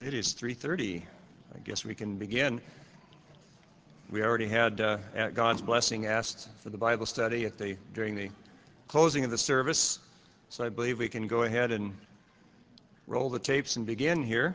It is 3:30. I guess we can begin. We already had God's blessing asked for the Bible study during the closing of the service, so I believe we can go ahead and roll the tapes and begin here.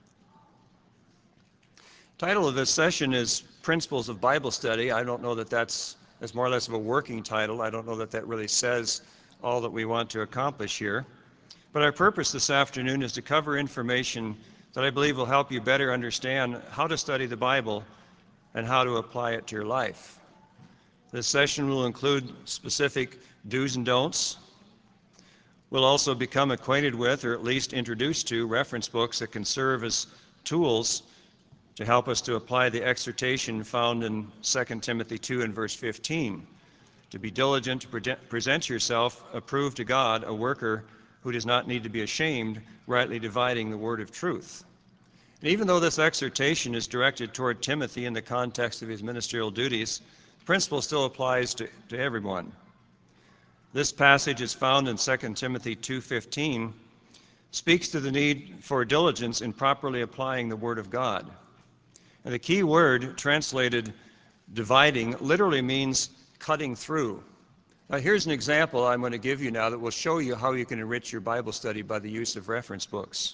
Title of this session is Principles of Bible Study. I don't know that that's more or less of a working title. I don't know that that really says all that we want to accomplish here. But our purpose this afternoon is to cover information that I believe will help you better understand how to study the Bible and how to apply it to your life. This session will include specific do's and don'ts. We'll also become acquainted with, or at least introduced to, reference books that can serve as tools to help us to apply the exhortation found in 2 Timothy 2 and verse 15, to be diligent to present yourself approved to God, a worker who does not need to be ashamed, rightly dividing the word of truth. And even though this exhortation is directed toward Timothy in the context of his ministerial duties, the principle still applies to everyone. This passage is found in 2 Timothy 2:15, speaks to the need for diligence in properly applying the Word of God. And the key word translated dividing literally means cutting through. Now here's an example I'm going to give you now that will show you how you can enrich your Bible study by the use of reference books.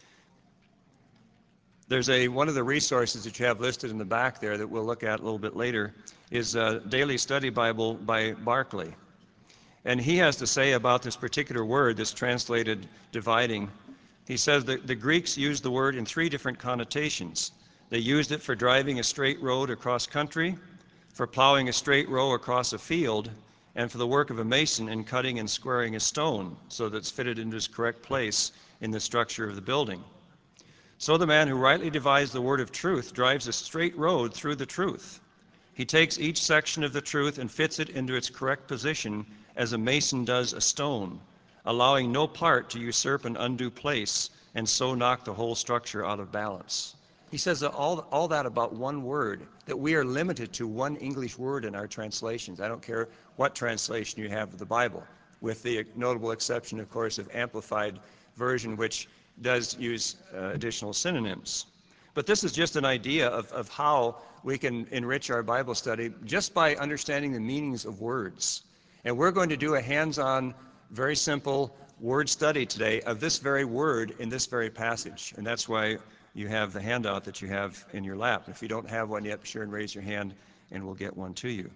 There's one of the resources that you have listed in the back there that we'll look at a little bit later is a Daily Study Bible by Barclay. And he has to say about this particular word, this translated dividing. He says that the Greeks used the word in three different connotations. They used it for driving a straight road across country, for plowing a straight row across a field, and for the work of a mason in cutting and squaring a stone so that it's fitted into its correct place in the structure of the building. So the man who rightly divides the word of truth drives a straight road through the truth. He takes each section of the truth and fits it into its correct position as a mason does a stone, allowing no part to usurp an undue place and so knock the whole structure out of balance. He says that all that about one word, that we are limited to one English word in our translations. I don't care what translation you have of the Bible, with the notable exception, of course, of Amplified Version, which does use additional synonyms. But this is just an idea of how we can enrich our Bible study just by understanding the meanings of words. And we're going to do a hands-on, very simple word study today of this very word in this very passage. And that's why you have the handout that you have in your lap. If you don't have one yet, be sure and raise your hand and we'll get one to you.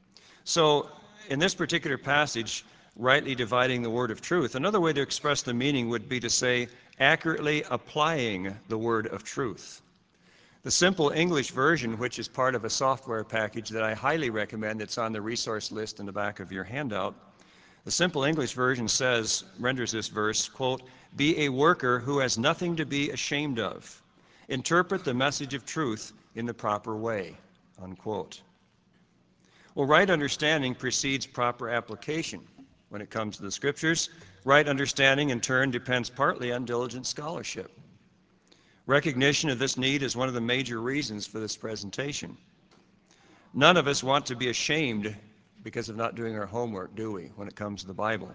So in this particular passage, rightly dividing the word of truth, another way to express the meaning would be to say accurately applying the word of truth. The simple English version, which is part of a software package that I highly recommend, that's on the resource list in the back of your handout, the simple English version renders this verse, quote, "Be a worker who has nothing to be ashamed of. Interpret the message of truth in the proper way," unquote. Well, right understanding precedes proper application. When it comes to the Scriptures, right understanding in turn depends partly on diligent scholarship. Recognition of this need is one of the major reasons for this presentation. None of us want to be ashamed because of not doing our homework, do we, when it comes to the Bible?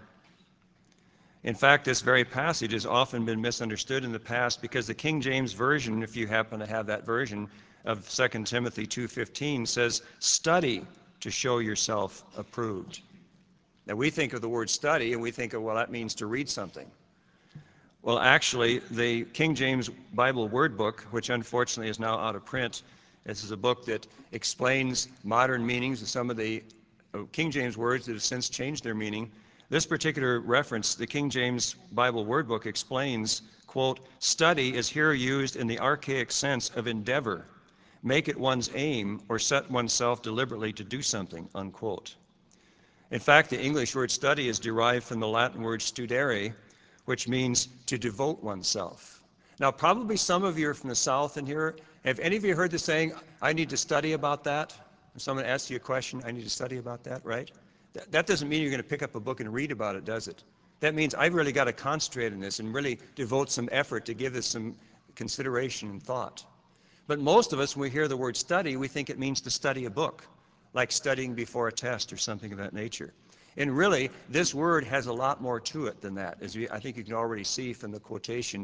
In fact, this very passage has often been misunderstood in the past because the King James Version, if you happen to have that version of 2 Timothy 2:15, says, "Study to show yourself approved." Now we think of the word study and we think of, well, that means to read something. Well, actually, the King James Bible Word Book, which unfortunately is now out of print, this is a book that explains modern meanings of some of the King James words that have since changed their meaning. This particular reference, the King James Bible Word Book, explains, quote, "Study is here used in the archaic sense of endeavor, make it one's aim, or set oneself deliberately to do something," unquote. In fact, the English word study is derived from the Latin word studere, which means to devote oneself. Now, probably some of you are from the South in here. Have any of you heard the saying, "I need to study about that"? If someone asks you a question, "I need to study about that," right? That doesn't mean you're going to pick up a book and read about it, does it? That means I've really got to concentrate on this and really devote some effort to give this some consideration and thought. But most of us, when we hear the word study, we think it means to study a book, like studying before a test or something of that nature. And really, this word has a lot more to it than that, as I think you can already see from the quotation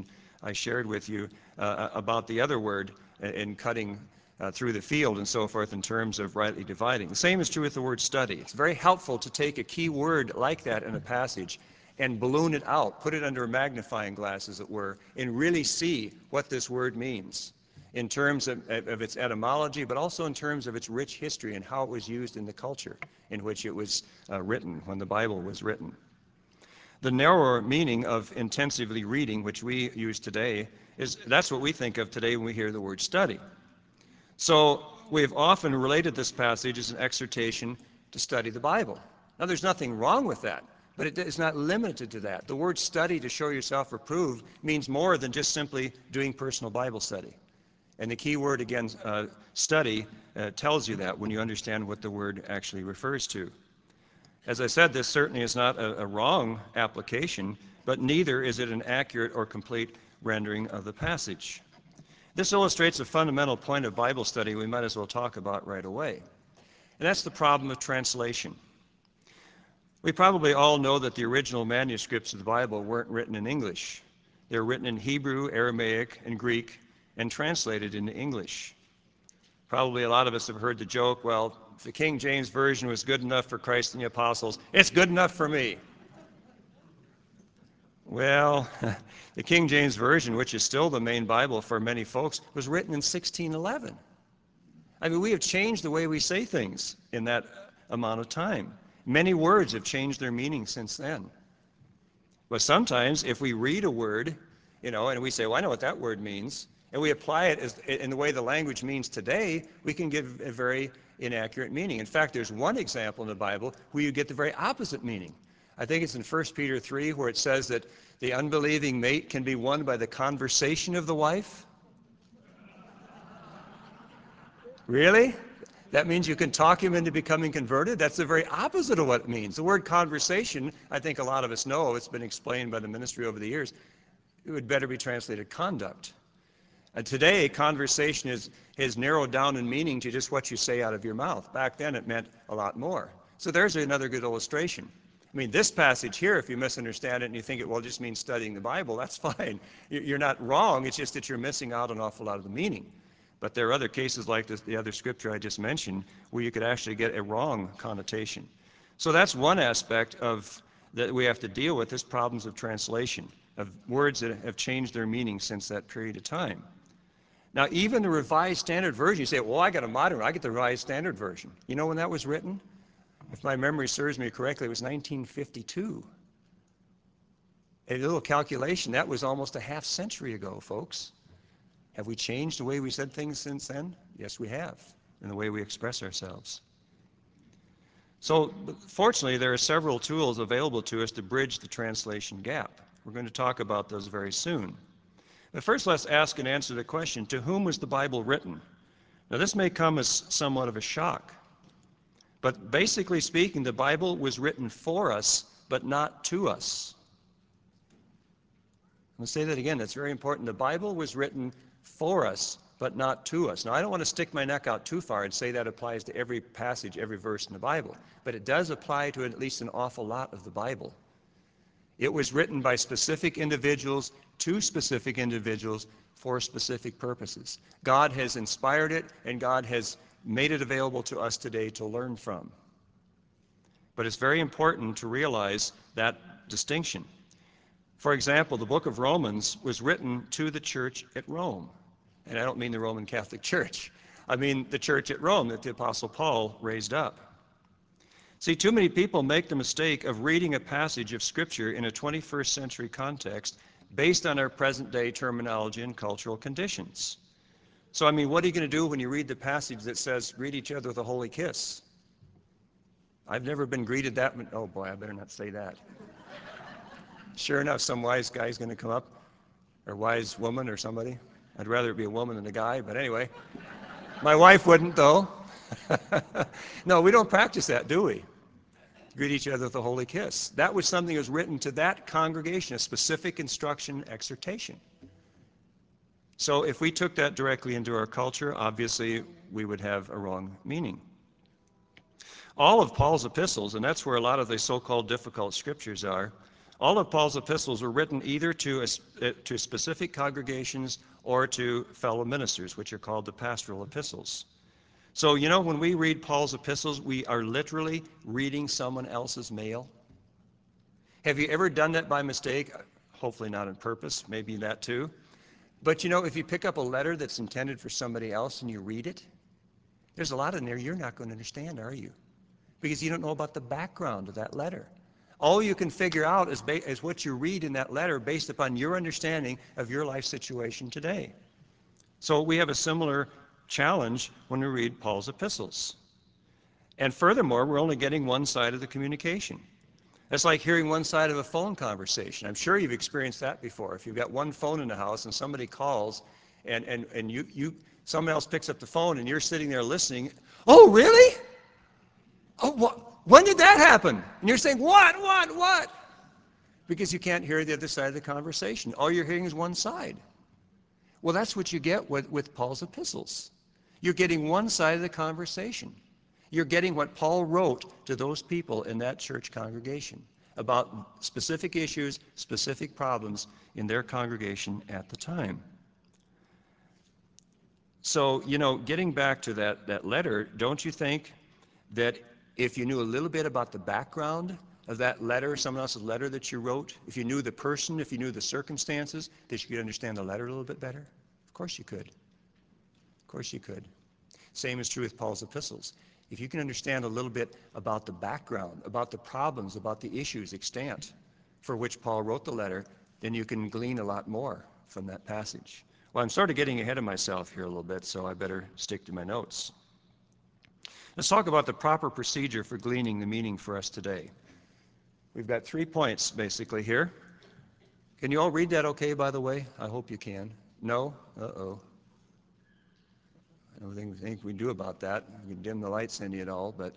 I shared with you about the other word in cutting through the field and so forth in terms of rightly dividing. The same is true with the word study. It's very helpful to take a key word like that in a passage and balloon it out, put it under a magnifying glass, as it were, and really see what this word means in terms of its etymology, but also in terms of its rich history and how it was used in the culture in which it was written, when the Bible was written. The narrower meaning of intensively reading, which we use today, that's what we think of today when we hear the word study. So we've often related this passage as an exhortation to study the Bible. Now, there's nothing wrong with that, but it is not limited to that. The word study, to show yourself approved, means more than just simply doing personal Bible study. And the key word, again, study, tells you that when you understand what the word actually refers to. As I said, this certainly is not a wrong application, but neither is it an accurate or complete rendering of the passage. This illustrates a fundamental point of Bible study we might as well talk about right away. And that's the problem of translation. We probably all know that the original manuscripts of the Bible weren't written in English. They were written in Hebrew, Aramaic, and Greek, and translated into English. Probably a lot of us have heard the joke, well, if the King James Version was good enough for Christ and the apostles, it's good enough for me. Well, the King James Version, which is still the main Bible for many folks, was written in 1611. I mean, we have changed the way we say things in that amount of time. Many words have changed their meaning since then. But sometimes if we read a word, and we say, well, I know what that word means, and we apply it in the way the language means today, we can give a very inaccurate meaning. In fact, there's one example in the Bible where you get the very opposite meaning. I think it's in 1 Peter 3 where it says that the unbelieving mate can be won by the conversation of the wife. Really? That means you can talk him into becoming converted? That's the very opposite of what it means. The word conversation, I think a lot of us know, it's been explained by the ministry over the years, it would better be translated conduct. And today, conversation is narrowed down in meaning to just what you say out of your mouth. Back then, it meant a lot more. So there's another good illustration. I mean, this passage here, if you misunderstand it and you think it well just means studying the Bible, that's fine. You're not wrong. It's just that you're missing out on an awful lot of the meaning. But there are other cases like the other scripture I just mentioned where you could actually get a wrong connotation. So that's one aspect that we have to deal with, is problems of translation, of words that have changed their meaning since that period of time. Now, even the Revised Standard Version, you say, well, I got a modern one. I get the Revised Standard Version. You know when that was written? If my memory serves me correctly, it was 1952. A little calculation, that was almost a half century ago, folks. Have we changed the way we said things since then? Yes, we have, in the way we express ourselves. So, fortunately, there are several tools available to us to bridge the translation gap. We're going to talk about those very soon. But first, let's ask and answer the question, to whom was the Bible written? Now, this may come as somewhat of a shock. But basically speaking, the Bible was written for us, but not to us. I'll say that again. That's very important. The Bible was written for us, but not to us. Now, I don't want to stick my neck out too far and say that applies to every passage, every verse in the Bible. But it does apply to at least an awful lot of the Bible. It was written by specific individuals, to specific individuals, for specific purposes. God has inspired it, and God has made it available to us today to learn from. But it's very important to realize that distinction. For example, the book of Romans was written to the church at Rome. And I don't mean the Roman Catholic Church. I mean the church at Rome that the Apostle Paul raised up. See, too many people make the mistake of reading a passage of Scripture in a 21st century context based on our present-day terminology and cultural conditions. So, I mean, what are you going to do when you read the passage that says, greet each other with a holy kiss? I've never been greeted that. Oh, boy, I better not say that. Sure enough, some wise guy's going to come up, or wise woman or somebody. I'd rather it be a woman than a guy, but anyway. My wife wouldn't, though. No, we don't practice that, do we? Greet each other with a holy kiss. That was something that was written to that congregation, a specific instruction, exhortation. So if we took that directly into our culture, obviously we would have a wrong meaning. All of Paul's epistles, and that's where a lot of the so-called difficult scriptures are, All of Paul's epistles were written either to specific congregations or to fellow ministers, which are called the pastoral epistles. So, when we read Paul's epistles, we are literally reading someone else's mail. Have you ever done that by mistake? Hopefully not on purpose, maybe that too. But if you pick up a letter that's intended for somebody else and you read it, there's a lot in there you're not going to understand, are you? Because you don't know about the background of that letter. All you can figure out is what you read in that letter based upon your understanding of your life situation today. So we have a similar challenge when we read Paul's epistles. And furthermore, we're only getting one side of the communication. It's like hearing one side of a phone conversation. I'm sure you've experienced that before. If you've got one phone in the house and somebody calls and someone else picks up the phone and you're sitting there listening, oh, really? Oh, when did that happen? And you're saying, what? Because you can't hear the other side of the conversation. All you're hearing is one side. Well, that's what you get with Paul's epistles. You're getting one side of the conversation. You're getting what Paul wrote to those people in that church congregation about specific issues, specific problems in their congregation at the time. So, getting back to that letter, don't you think that if you knew a little bit about the background of that letter, someone else's letter that you wrote, if you knew the person, if you knew the circumstances, that you could understand the letter a little bit better? Of course you could. Of course you could. Same is true with Paul's epistles. If you can understand a little bit about the background, about the problems, about the issues extant for which Paul wrote the letter, then you can glean a lot more from that passage. Well, I'm sort of getting ahead of myself here a little bit, so I better stick to my notes. Let's talk about the proper procedure for gleaning the meaning for us today. We've got 3 points basically here. Can you all read that okay, by the way? I hope you can. No? Uh-oh. I don't think we do about that. We can dim the lights any at all, but...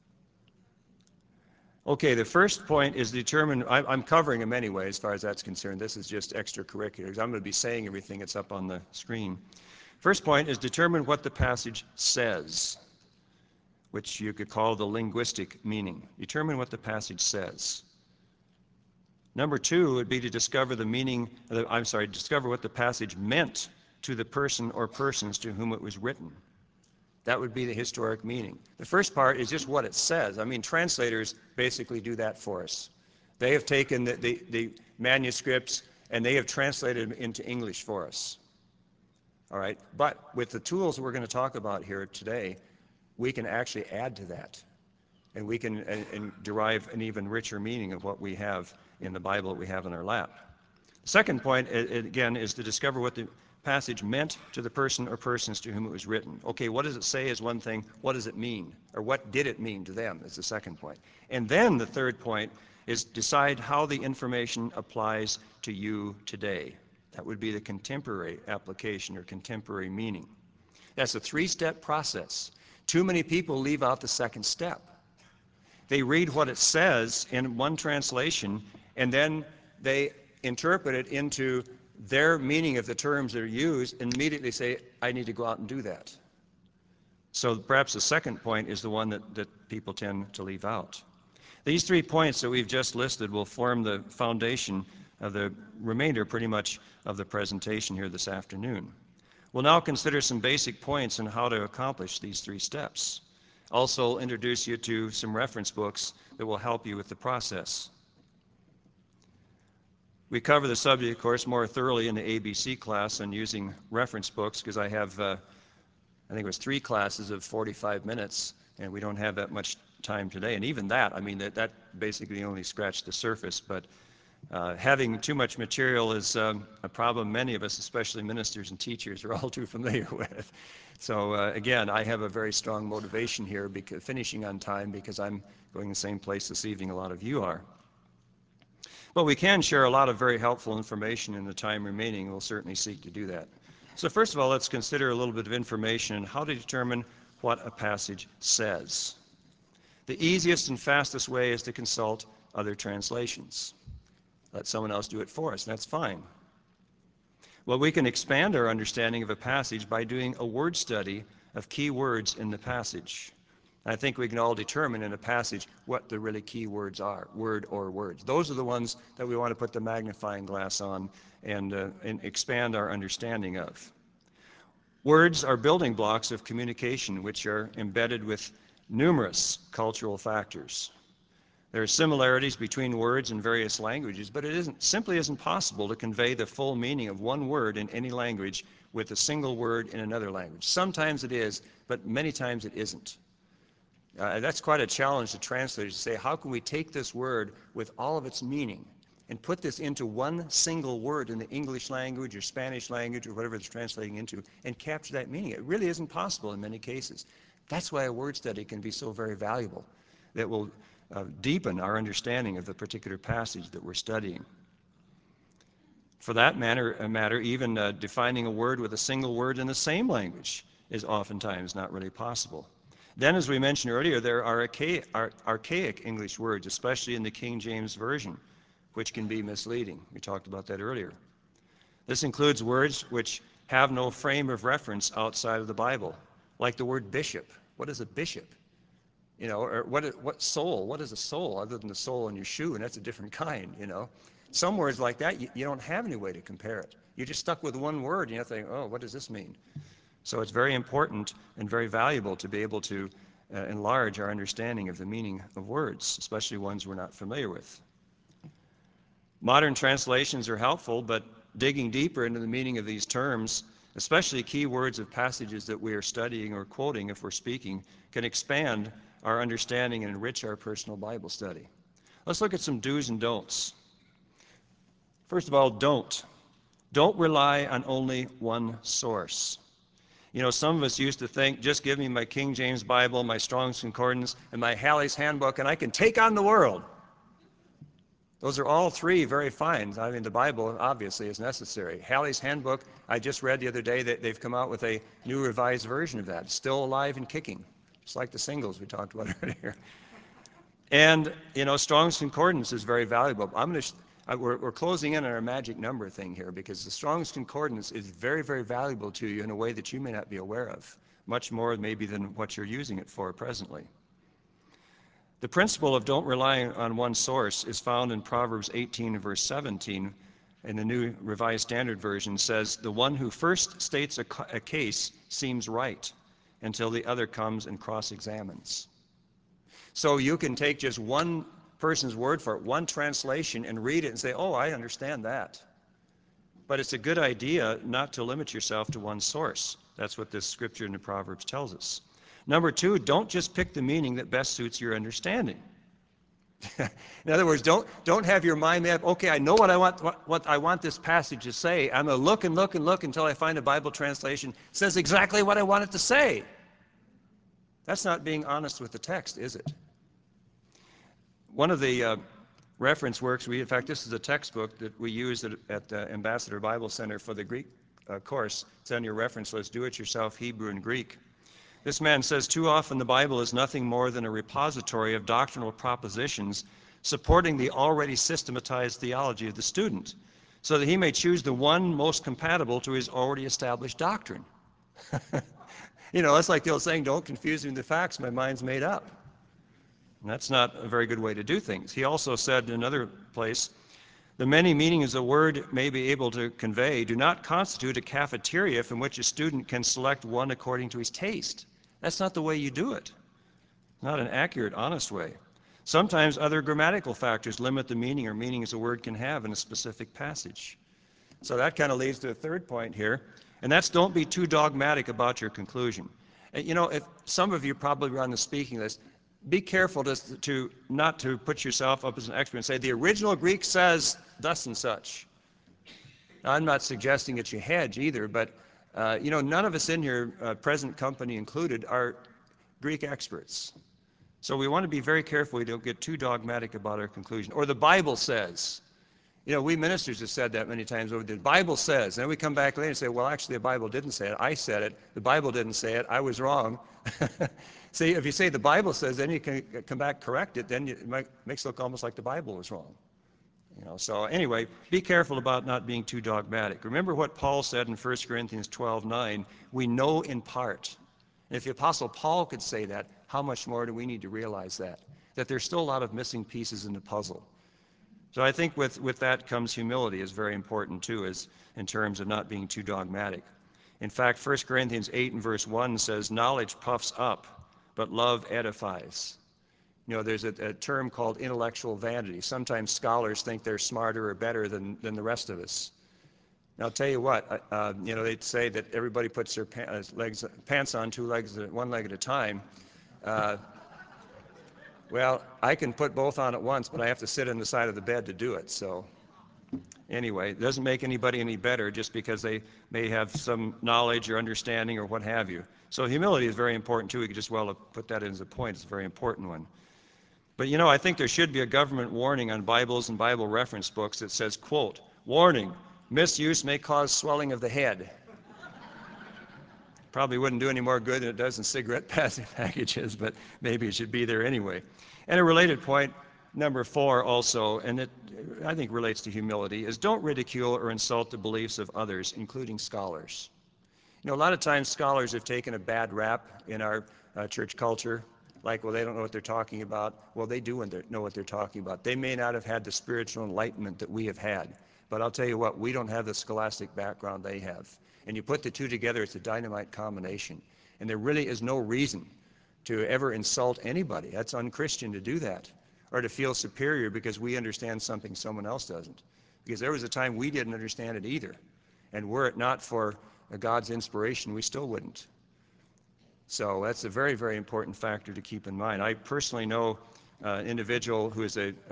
Okay, the first point is determine, I'm covering them anyway as far as that's concerned. This is just extracurriculars. I'm going to be saying everything that's up on the screen. First point is determine what the passage says, which you could call the linguistic meaning. Determine what the passage says. Number 2 would be to discover discover what the passage meant to the person or persons to whom it was written. That would be the historic meaning. The first part is just what it says. I mean, translators basically do that for us. They have taken the manuscripts and they have translated them into English for us. All right? But with the tools we're going to talk about here today, we can actually add to that. And we can derive an even richer meaning of what we have in the Bible that we have in our lap. The second point, again, is to discover what the passage meant to the person or persons to whom it was written. Okay, what does it say is one thing. What does it mean? Or what did it mean to them is the second point. And then the third point is decide how the information applies to you today. That would be the contemporary application or contemporary meaning. That's a 3-step process. Too many people leave out the second step. They read what it says in one translation, and then they interpret it into their meaning of the terms that are used, and immediately say, I need to go out and do that. So perhaps the second point is the one that people tend to leave out. These 3 points that we've just listed will form the foundation of the remainder, pretty much, of the presentation here this afternoon. We'll now consider some basic points on how to accomplish these 3 steps. Also introduce you to some reference books that will help you with the process. We cover the subject, of course, more thoroughly in the ABC class on using reference books because I have, I think it was 3 classes of 45 minutes, and we don't have that much time today. And even that, I mean, that basically only scratched the surface. But having too much material is a problem many of us, especially ministers and teachers, are all too familiar with. So again, I have a very strong motivation here, finishing on time, because I'm going the same place this evening a lot of you are. But we can share a lot of very helpful information in the time remaining. We'll certainly seek to do that. So first of all, let's consider a little bit of information on how to determine what a passage says. The easiest and fastest way is to consult other translations. Let someone else do it for us, and that's fine. Well, we can expand our understanding of a passage by doing a word study of key words in the passage. I think we can all determine in a passage what the really key words are, word or words. Those are the ones that we want to put the magnifying glass on and expand our understanding of. Words are building blocks of communication which are embedded with numerous cultural factors. There are similarities between words in various languages, but it simply isn't possible to convey the full meaning of one word in any language with a single word in another language. Sometimes it is, but many times it isn't. That's quite a challenge to translators to say, how can we take this word with all of its meaning and put this into one single word in the English language or Spanish language or whatever it's translating into and capture that meaning? It really isn't possible in many cases. That's why a word study can be so very valuable. That will deepen our understanding of the particular passage that we're studying. For that matter, even defining a word with a single word in the same language is oftentimes not really possible. Then, as we mentioned earlier, there are archaic English words, especially in the King James Version, which can be misleading. We talked about that earlier. This includes words which have no frame of reference outside of the Bible, like the word bishop. What is a bishop? You know, or what soul? What is a soul other than the sole in your shoe? And that's a different kind, you know. Some words like that, you don't have any way to compare it. You're just stuck with one word, and you have to think, oh, what does this mean? So it's very important and very valuable to be able to enlarge our understanding of the meaning of words, especially ones we're not familiar with. Modern translations are helpful, but digging deeper into the meaning of these terms, especially key words of passages that we are studying or quoting if we're speaking, can expand our understanding and enrich our personal Bible study. Let's look at some do's and don'ts. First of all, don't. Don't rely on only one source. You know, some of us used to think, just give me my King James Bible, my Strong's Concordance, and my Halley's Handbook, and I can take on the world. Those are all three very fine. I mean, the Bible obviously is necessary. Halley's Handbook, I just read the other day that they've come out with a new revised version of that. It's still alive and kicking, just like the singles we talked about earlier. And, you know, Strong's Concordance is very valuable. We're closing in on our magic number thing here because the Strong's Concordance is very, very valuable to you in a way that you may not be aware of, much more maybe than what you're using it for presently. The principle of don't rely on one source is found in Proverbs 18, verse 17, in the New Revised Standard Version says, the one who first states a case seems right until the other comes and cross-examines. So you can take just one person's word for it, one translation, and read it and say, oh, I understand that. But it's a good idea not to limit yourself to one source. That's what this scripture in the Proverbs tells us. Number two, don't just pick the meaning that best suits your understanding. In other words, don't have your mind made up, okay, I know what I want this passage to say. I'm going to look and look and look until I find a Bible translation that says exactly what I want it to say. That's not being honest with the text, is it? One of the reference works, in fact, this is a textbook that we use at the Ambassador Bible Center for the Greek course. It's on your reference list, Do It Yourself, Hebrew and Greek. This man says, too often the Bible is nothing more than a repository of doctrinal propositions supporting the already systematized theology of the student, so that he may choose the one most compatible to his already established doctrine. You know, that's like the old saying, don't confuse me with the facts, my mind's made up. And that's not a very good way to do things. He also said in another place, the many meanings a word may be able to convey do not constitute a cafeteria from which a student can select one according to his taste. That's not the way you do it. Not an accurate, honest way. Sometimes other grammatical factors limit the meaning or meanings a word can have in a specific passage. So that kind of leads to a third point here, and that's don't be too dogmatic about your conclusion. You know, if some of you probably were on the speaking list, be careful not to put yourself up as an expert and say, the original Greek says thus and such. Now, I'm not suggesting that you hedge either, but you know, none of us in here, present company included, are Greek experts. So we want to be very careful we don't get too dogmatic about our conclusion. Or the Bible says. You know, we ministers have said that many times over. The Bible says. And then we come back later and say, well, actually, the Bible didn't say it. I said it. The Bible didn't say it. I was wrong. See, if you say the Bible says, then you can come back, correct it, then it makes it look almost like the Bible was wrong. You know, so anyway, be careful about not being too dogmatic. Remember what Paul said in 1 Corinthians 12:9, we know in part. And if the Apostle Paul could say that, how much more do we need to realize that? That there's still a lot of missing pieces in the puzzle. So I think with that comes humility is very important too, as in terms of not being too dogmatic. In fact, 1 Corinthians 8 and verse 1 says, knowledge puffs up, but love edifies. You know, there's a term called intellectual vanity. Sometimes scholars think they're smarter or better than the rest of us. And I'll tell you what, you know, they say that everybody puts their pants on one leg at a time. Well, I can put both on at once, but I have to sit on the side of the bed to do it. So anyway, it doesn't make anybody any better just because they may have some knowledge or understanding or what have you. So humility is very important too. We could just well put that in as a point. It's a very important one. But you know, I think there should be a government warning on Bibles and Bible reference books that says, quote, warning, misuse may cause swelling of the head. Probably wouldn't do any more good than it does in cigarette packages, but maybe it should be there anyway. And a related point, number 4 also, and it I think relates to humility, is don't ridicule or insult the beliefs of others, including scholars. You know, a lot of times scholars have taken a bad rap in our church culture, like, well, they don't know what they're talking about. Well, they do know what they're talking about. They may not have had the spiritual enlightenment that we have had, but I'll tell you what, we don't have the scholastic background they have. And you put the two together, it's a dynamite combination. And there really is no reason to ever insult anybody. That's unchristian to do that, or to feel superior because we understand something someone else doesn't. Because there was a time we didn't understand it either. And were it not for God's inspiration, we still wouldn't. So that's a very, very important factor to keep in mind. I personally know an individual who is an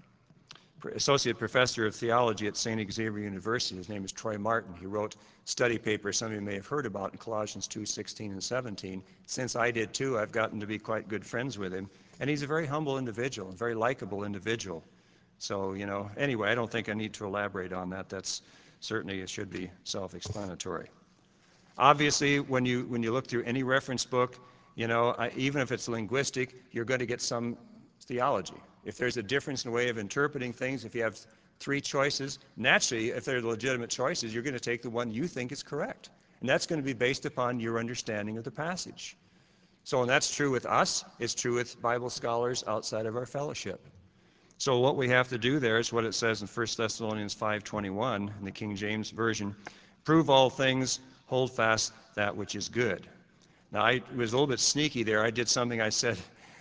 associate professor of theology at St. Xavier University. His name is Troy Martin. He wrote study papers some of you may have heard about in Colossians 2:16 and 17. Since I did too, I've gotten to be quite good friends with him. And he's a very humble individual, a very likable individual. So, you know, anyway, I don't think I need to elaborate on that. That's certainly, it should be self-explanatory. Obviously, when you look through any reference book, you know, even if it's linguistic, you're going to get some theology. If there's a difference in the way of interpreting things, if you have 3 choices, naturally, if they're legitimate choices, you're going to take the one you think is correct. And that's going to be based upon your understanding of the passage. So, and that's true with us, it's true with Bible scholars outside of our fellowship. So what we have to do there is what it says in 1 Thessalonians 5:21 in the King James Version, prove all things, hold fast that which is good. Now, I was a little bit sneaky there. I did something I said,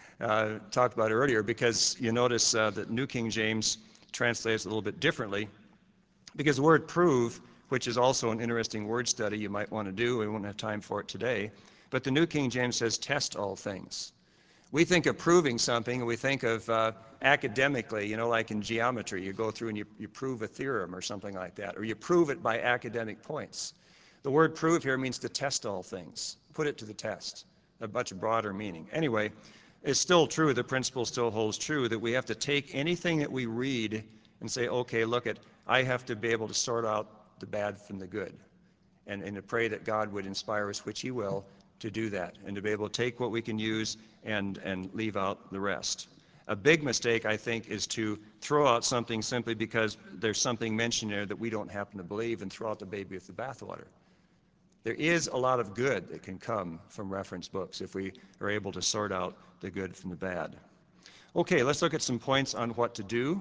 talked about earlier, because you notice that New King James translates a little bit differently, because the word prove, which is also an interesting word study you might want to do, we won't have time for it today, but the New King James says test all things. We think of proving something, and we think of academically, you know, like in geometry, you go through and you prove a theorem or something like that, or you prove it by academic points. The word prove here means to test all things, put it to the test, a much broader meaning. Anyway, it's still true, the principle still holds true, that we have to take anything that we read and say, okay, look I have to be able to sort out the bad from the good, and to pray that God would inspire us, which He will, to do that, and to be able to take what we can use and leave out the rest. A big mistake, I think, is to throw out something simply because there's something mentioned there that we don't happen to believe and throw out the baby with the bathwater. There is a lot of good that can come from reference books if we are able to sort out the good from the bad. Okay, let's look at some points on what to do.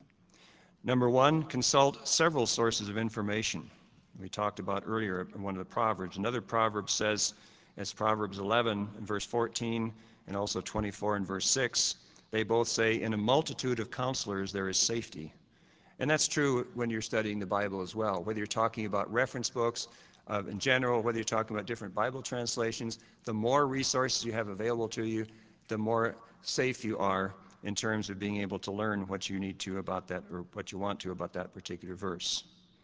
Number 1, consult several sources of information. We talked about earlier in one of the Proverbs. Another proverb says, it's Proverbs 11 and verse 14 and also 24 and verse 6. They both say, in a multitude of counselors there is safety. And that's true when you're studying the Bible as well. Whether you're talking about reference books in general, whether you're talking about different Bible translations, the more resources you have available to you, the more safe you are in terms of being able to learn what you need to about that, or what you want to about that particular verse.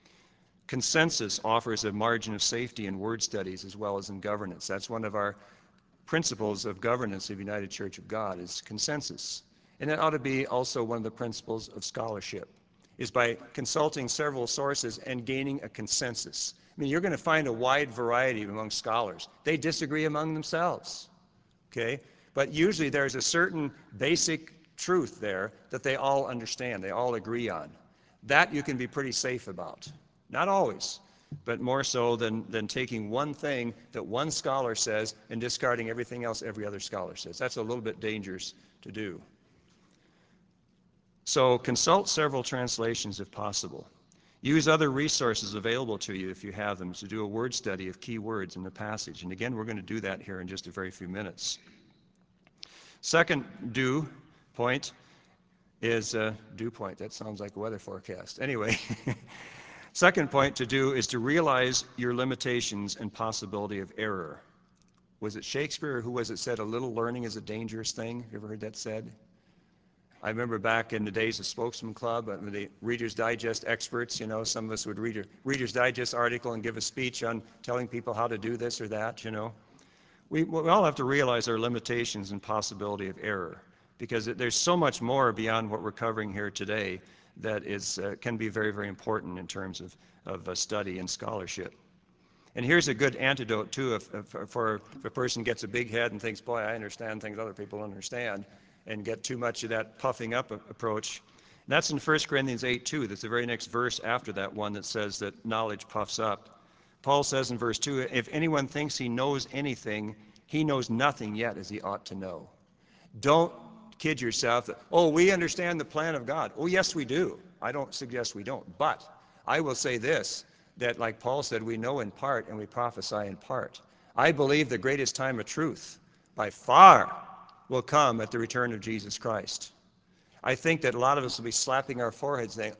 Consensus offers a margin of safety in word studies as well as in governance. That's one of our principles of governance of United Church of God, is consensus. And that ought to be also one of the principles of scholarship, is by consulting several sources and gaining a consensus. I mean, you're going to find a wide variety among scholars. They disagree among themselves, okay? But usually there's a certain basic truth there that they all understand, they all agree on. That you can be pretty safe about. Not always, but more so than taking one thing that one scholar says and discarding everything else every other scholar says. That's a little bit dangerous to do. So consult several translations if possible. Use other resources available to you if you have them to do a word study of key words in the passage. And again, we're going to do that here in just a very few minutes. Second dew point is dew point. That sounds like a weather forecast. Anyway, second point to do is to realize your limitations and possibility of error. Was it Shakespeare or who was it said a little learning is a dangerous thing? You ever heard that said? I remember back in the days of Spokesman Club, the Reader's Digest experts, you know, some of us would read a Reader's Digest article and give a speech on telling people how to do this or that, you know. We all have to realize our limitations and possibility of error, because there's so much more beyond what we're covering here today that can be very, very important in terms of study and scholarship. And here's a good antidote, too, if a person gets a big head and thinks, boy, I understand things other people don't understand, and get too much of that puffing up approach. And that's in 1 Corinthians 8:2. That's the very next verse after that one that says that knowledge puffs up. Paul says in verse 2, if anyone thinks he knows anything, he knows nothing yet as he ought to know. Don't kid yourself that, oh, we understand the plan of God. Oh, yes, we do. I don't suggest we don't. But I will say this, that like Paul said, we know in part and we prophesy in part. I believe the greatest time of truth by far will come at the return of Jesus Christ. I think that a lot of us will be slapping our foreheads saying,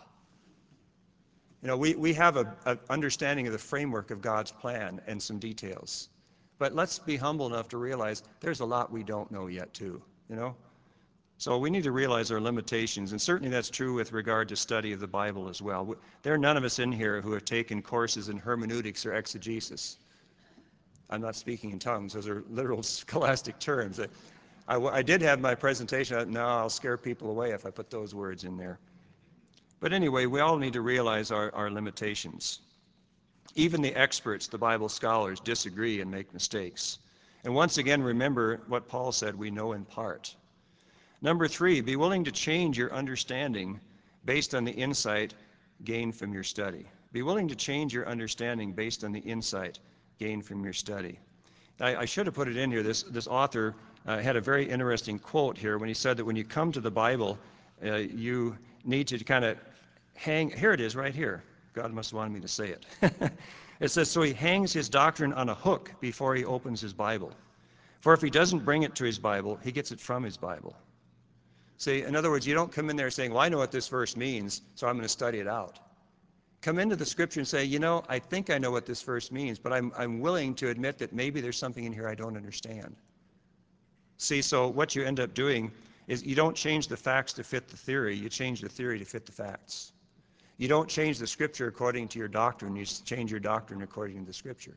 you know, we have an understanding of the framework of God's plan and some details. But let's be humble enough to realize there's a lot we don't know yet too, you know? So we need to realize our limitations, and certainly that's true with regard to study of the Bible as well. There are none of us in here who have taken courses in hermeneutics or exegesis. I'm not speaking in tongues. Those are literal scholastic terms. I did have my presentation. No, I'll scare people away if I put those words in there. But anyway, we all need to realize our limitations. Even the experts, the Bible scholars, disagree and make mistakes. And once again, remember what Paul said, we know in part. Number 3, be willing to change your understanding based on the insight gained from your study. Be willing to change your understanding based on the insight gained from your study. I should have put it in here. This author had a very interesting quote here when he said that when you come to the Bible, you need to kind of hang, here it is right here. God must have wanted me to say it. It says, so he hangs his doctrine on a hook before he opens his Bible. For if he doesn't bring it to his Bible, he gets it from his Bible. See, in other words, you don't come in there saying, well, I know what this verse means, so I'm going to study it out. Come into the Scripture and say, you know, I think I know what this verse means, but I'm willing to admit that maybe there's something in here I don't understand. See, so what you end up doing is you don't change the facts to fit the theory, you change the theory to fit the facts. You don't change the Scripture according to your doctrine, you change your doctrine according to the Scripture.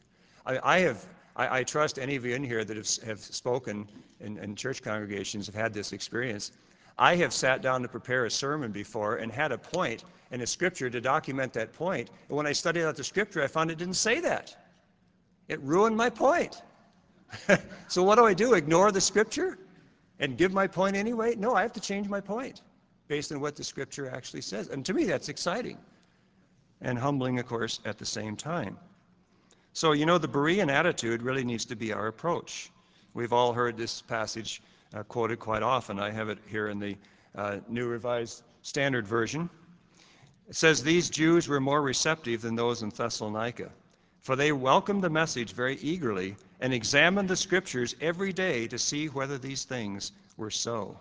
I trust any of you in here that have spoken in church congregations have had this experience. I have sat down to prepare a sermon before and had a point in a Scripture to document that point, and when I studied out the Scripture, I found it didn't say that. It ruined my point. So what do? Ignore the Scripture and give my point anyway? No, I have to change my point based on what the Scripture actually says. And to me, that's exciting and humbling, of course, at the same time. So, you know, the Berean attitude really needs to be our approach. We've all heard this passage quoted quite often. I have it here in the New Revised Standard Version. It says, these Jews were more receptive than those in Thessalonica, for they welcomed the message very eagerly and examined the Scriptures every day to see whether these things were so.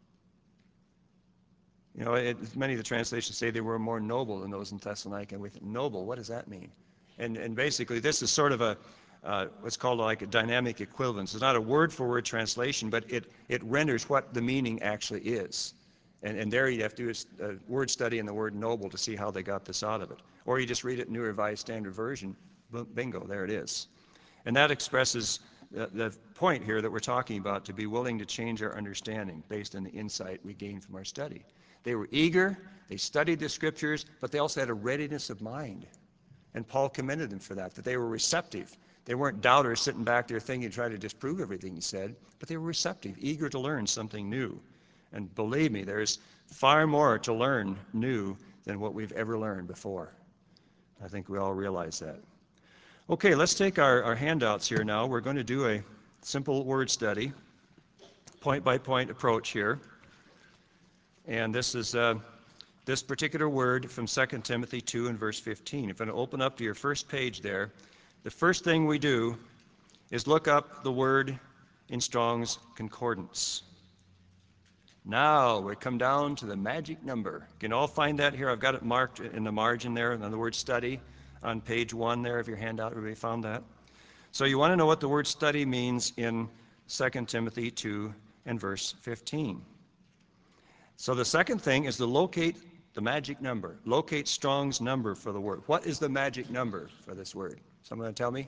You know, many of the translations say they were more noble than those in Thessalonica. With noble, what does that mean? And basically, this is sort of a what's called like a dynamic equivalence. It's not a word-for-word translation, but it renders what the meaning actually is. And there you have to do a word study in the word noble to see how they got this out of it. Or you just read it in New Revised Standard Version. Bingo, there it is. And that expresses the point here that we're talking about, to be willing to change our understanding based on the insight we gain from our study. They were eager, they studied the Scriptures, but they also had a readiness of mind. And Paul commended them for that they were receptive. They weren't doubters sitting back there thinking to try to disprove everything he said, but they were receptive, eager to learn something new. And believe me, there's far more to learn new than what we've ever learned before. I think we all realize that. Okay, let's take our handouts here now. We're going to do a simple word study, point-by-point approach here. And this is this particular word from 2 Timothy 2 and verse 15. If you want to open up to your first page there, the first thing we do is look up the word in Strong's Concordance. Now we come down to the magic number. You can all find that here. I've got it marked in the margin there, and the word study on page 1 there of your handout. Everybody found that? So you want to know what the word study means in 2 Timothy 2 and verse 15. So the second thing is to locate the magic number. Locate Strong's number for the word. What is the magic number for this word? Someone going to tell me?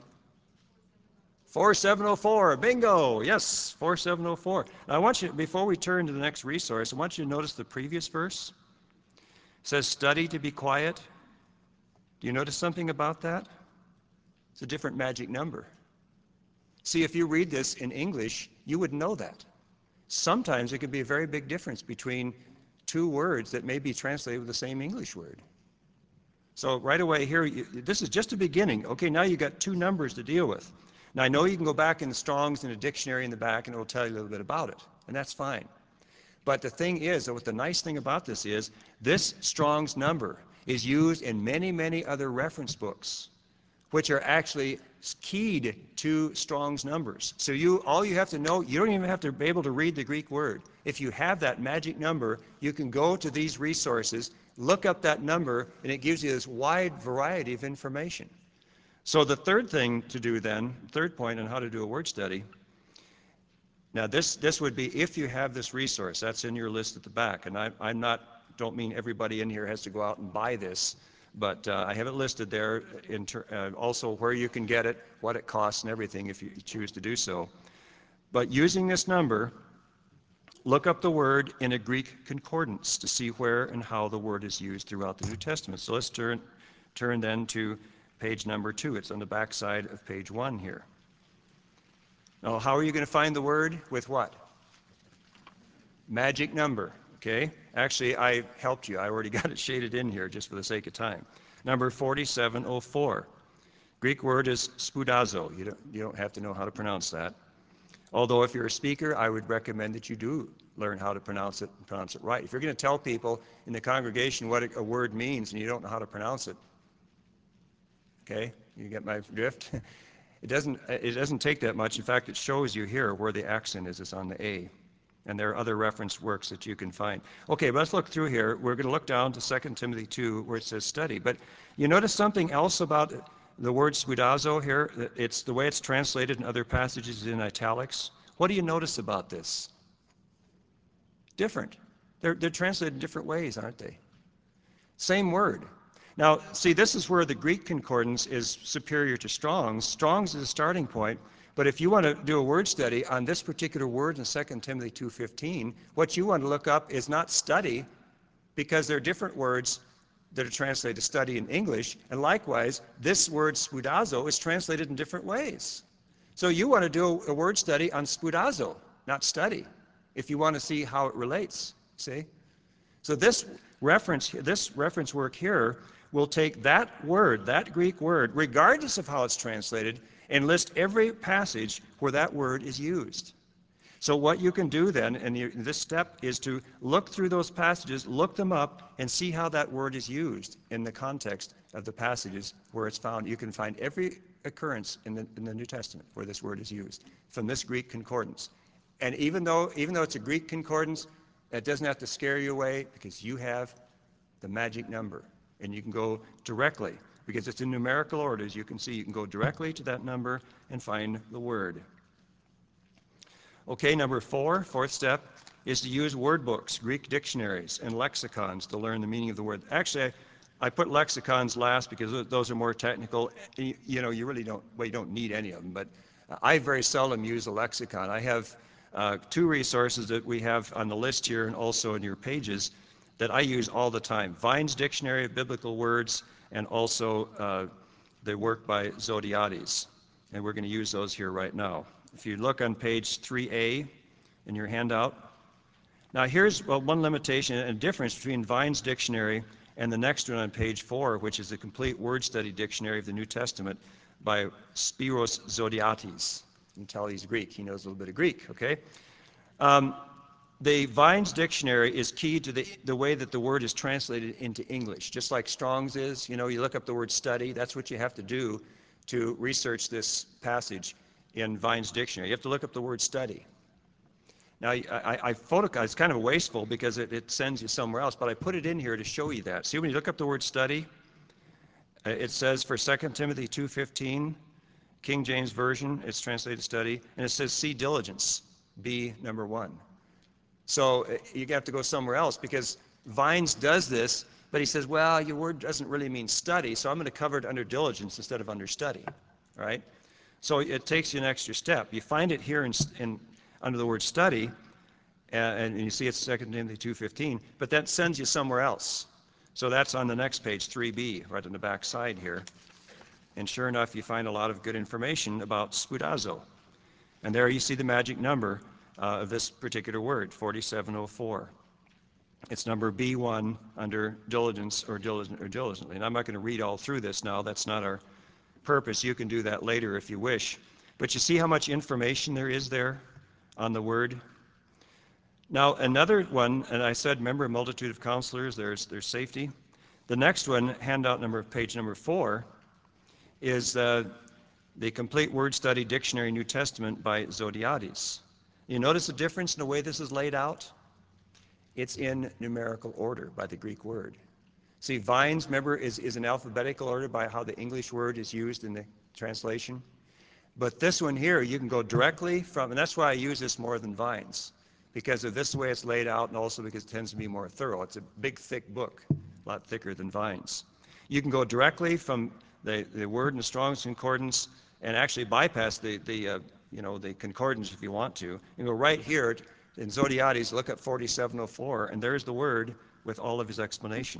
4704. Bingo. Yes, 4704. Now I want you, before we turn to the next resource, I want you to notice the previous verse. It says, study to be quiet. Do you notice something about that? It's a different magic number. See, if you read this in English, you would know that. Sometimes it can be a very big difference between two words that may be translated with the same English word. So right away here, this is just a beginning. Okay, now you've got two numbers to deal with. Now I know you can go back in the Strong's in a dictionary in the back and it will tell you a little bit about it, and that's fine. But the thing is, what the nice thing about this is, this Strong's number is used in many, many other reference books, which are actually keyed to Strong's numbers. So all you have to know, you don't even have to be able to read the Greek word. If you have that magic number, you can go to these resources, look up that number, and it gives you this wide variety of information. So the third thing to do then, third point on how to do a word study, now this would be if you have this resource, that's in your list at the back, and don't mean everybody in here has to go out and buy this, but I have it listed there, also where you can get it, what it costs and everything if you choose to do so. But using this number, look up the word in a Greek concordance to see where and how the word is used throughout the New Testament. So let's turn then to page number 2. It's on the back side of page 1 here. Now, how are you going to find the word? With what? Magic number, okay? Actually, I helped you. I already got it shaded in here just for the sake of time. Number 4704. Greek word is spoudazo. You don't have to know how to pronounce that. Although if you're a speaker, I would recommend that you do learn how to pronounce it and pronounce it right. If you're going to tell people in the congregation what a word means and you don't know how to pronounce it, okay, you get my drift? It doesn't take that much. In fact, it shows you here where the accent is. It's on the A. And there are other reference works that you can find. Okay, let's look through here. We're going to look down to 2 Timothy 2 where it says study. But you notice something else about the word spoudazo here? It's the way it's translated in other passages in italics. What do you notice about this? Different. They're translated in different ways, aren't they? Same word. Now, see, this is where the Greek concordance is superior to Strong's. Strong's is a starting point, but if you want to do a word study on this particular word in 2 Timothy 2:15, what you want to look up is not study, because there are different words that are translated study in English, and likewise, this word spoudazo is translated in different ways. So you want to do a word study on spoudazo, not study, if you want to see how it relates, see? So this reference work here will take that word, that Greek word, regardless of how it's translated, and list every passage where that word is used. So what you can do then, and this step, is to look through those passages, look them up, and see how that word is used in the context of the passages where it's found. You can find every occurrence in the New Testament where this word is used from this Greek concordance. And even though it's a Greek concordance, it doesn't have to scare you away, because you have the magic number. And you can go directly, because it's in numerical order, as you can see. You can go directly to that number and find the word. Okay, number 4, fourth step, is to use word books, Greek dictionaries, and lexicons to learn the meaning of the word. Actually, I put lexicons last because those are more technical. You know, you really don't need any of them, but I very seldom use a lexicon. I have 2 resources that we have on the list here and also in your pages that I use all the time. Vine's Dictionary of Biblical Words, and also the work by Zodiades. And we're going to use those here right now. If you look on page 3A in your handout. Now here's one limitation and difference between Vine's Dictionary and the next one on page 4, which is the complete word study dictionary of the New Testament by Spiros Zodhiates. You can tell he's Greek. He knows a little bit of Greek, okay? The Vine's dictionary is key to the way that the word is translated into English, just like Strong's is. You know, you look up the word study. That's what you have to do to research this passage in Vine's dictionary. You have to look up the word study. Now, I photocopy, it's kind of wasteful because it sends you somewhere else, but I put it in here to show you that. See, when you look up the word study, it says for 2 Timothy 2:15, King James Version, it's translated study, and it says see diligence, B number 1. So you have to go somewhere else because Vines does this, but he says, well, your word doesn't really mean study, so I'm going to cover it under diligence instead of under study, right? So it takes you an extra step. You find it here under the word study, and you see it's 2 Timothy 2:15, but that sends you somewhere else. So that's on the next page, 3b, right on the back side here. And sure enough, you find a lot of good information about spoudazo. And there you see the magic number of this particular word, 4704. It's number B1 under diligence or diligently. And I'm not going to read all through this now. That's not our purpose. You can do that later if you wish. But you see how much information there is there on the word? Now, another one, and I said, remember, a multitude of counselors, there's safety. The next one, handout page number 4, is the Complete Word Study Dictionary New Testament by Zodhiates. You notice the difference in the way this is laid out? It's in numerical order by the Greek word. See, Vines, remember, is in alphabetical order by how the English word is used in the translation. But this one here, you can go directly from, and that's why I use this more than Vines, because of this way it's laid out and also because it tends to be more thorough. It's a big, thick book, a lot thicker than Vines. You can go directly from the word in the Strong's Concordance and actually bypass the concordance if you want to. You go right here in Zodhiates, look at 4704, and there's the word with all of his explanation.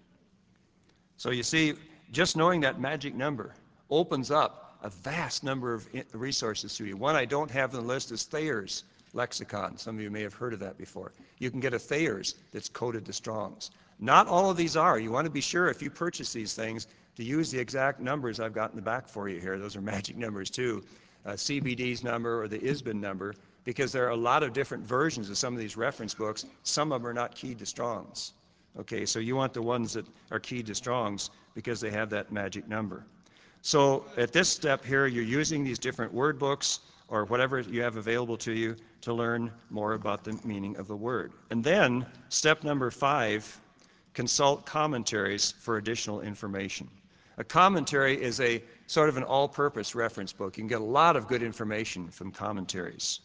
So you see, just knowing that magic number opens up a vast number of resources to you. One I don't have on the list is Thayer's lexicon. Some of you may have heard of that before. You can get a Thayer's that's coded to Strong's. Not all of these are. You want to be sure if you purchase these things to use the exact numbers I've got in the back for you here. Those are magic numbers too. CBD's number or the ISBN number, because there are a lot of different versions of some of these reference books. Some of them are not keyed to Strong's. Okay, so you want the ones that are keyed to Strong's because they have that magic number. So at this step here, you're using these different word books or whatever you have available to you to learn more about the meaning of the word. And then step number 5, consult commentaries for additional information. A commentary is a sort of an all-purpose reference book. You can get a lot of good information from commentaries.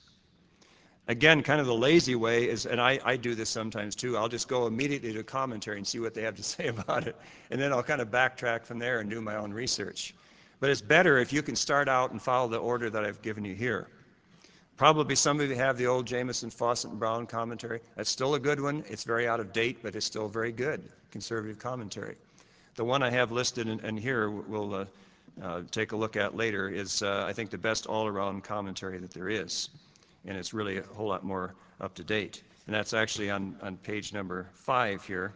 Again, kind of the lazy way is, and I do this sometimes too, I'll just go immediately to a commentary and see what they have to say about it, and then I'll kind of backtrack from there and do my own research. But it's better if you can start out and follow the order that I've given you here. Probably some of you have the old Jameson, Fawcett, and Brown commentary. That's still a good one. It's very out of date, but it's still very good, conservative commentary. The one I have listed and here we'll take a look at later is, I think, the best all-around commentary that there is. And it's really a whole lot more up to date. And that's actually on page number 5 here,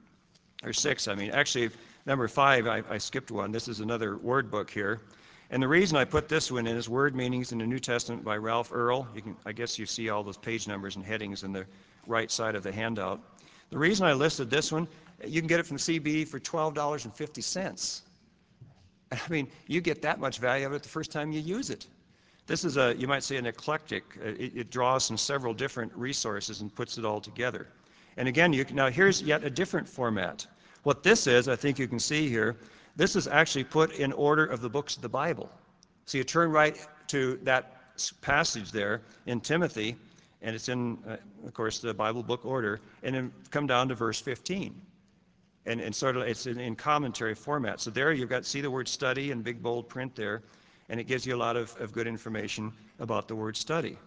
or 6, I mean. Actually, number 5, I skipped one. This is another word book here. And the reason I put this one in is Word Meanings in the New Testament by Ralph Earl. I guess you see all those page numbers and headings in the right side of the handout. The reason I listed this one, you can get it from CBD for $12.50. I mean, you get that much value out of it the first time you use it. This is you might say, an eclectic. It draws from several different resources and puts it all together. And again, now here's yet a different format. What this is, I think you can see here, this is actually put in order of the books of the Bible. So you turn right to that passage there in Timothy, and it's in, of course, the Bible book order, and then come down to verse 15. And sort of it's in commentary format. So there you've got, see the word study in big bold print there, and it gives you a lot of good information about the word study.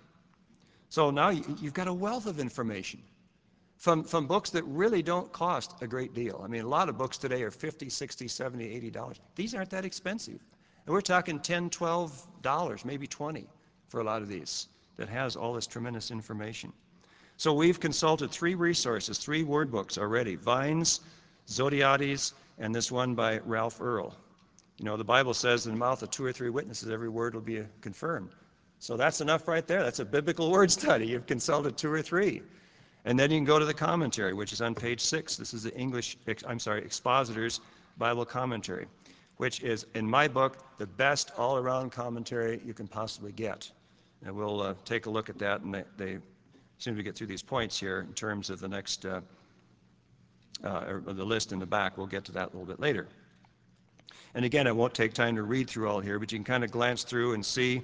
So now you've got a wealth of information from books that really don't cost a great deal. I mean, a lot of books today are $50, $60, $70, $80. These aren't that expensive. And we're talking $10, $12, maybe $20 for a lot of these that has all this tremendous information. So we've consulted 3 resources, 3 word books already. Vines, Zodiades, and this one by Ralph Earl. You know, the Bible says in the mouth of 2 or 3 witnesses, every word will be confirmed. So that's enough right there. That's a biblical word study. You've consulted 2 or 3. And then you can go to the commentary, which is on page 6. This is the Expositor's Bible Commentary, which is, in my book, the best all-around commentary you can possibly get. And we'll take a look at that, and they seem to get through these points here in terms of the next, or the list in the back. We'll get to that a little bit later. And again, it won't take time to read through all here, but you can kind of glance through and see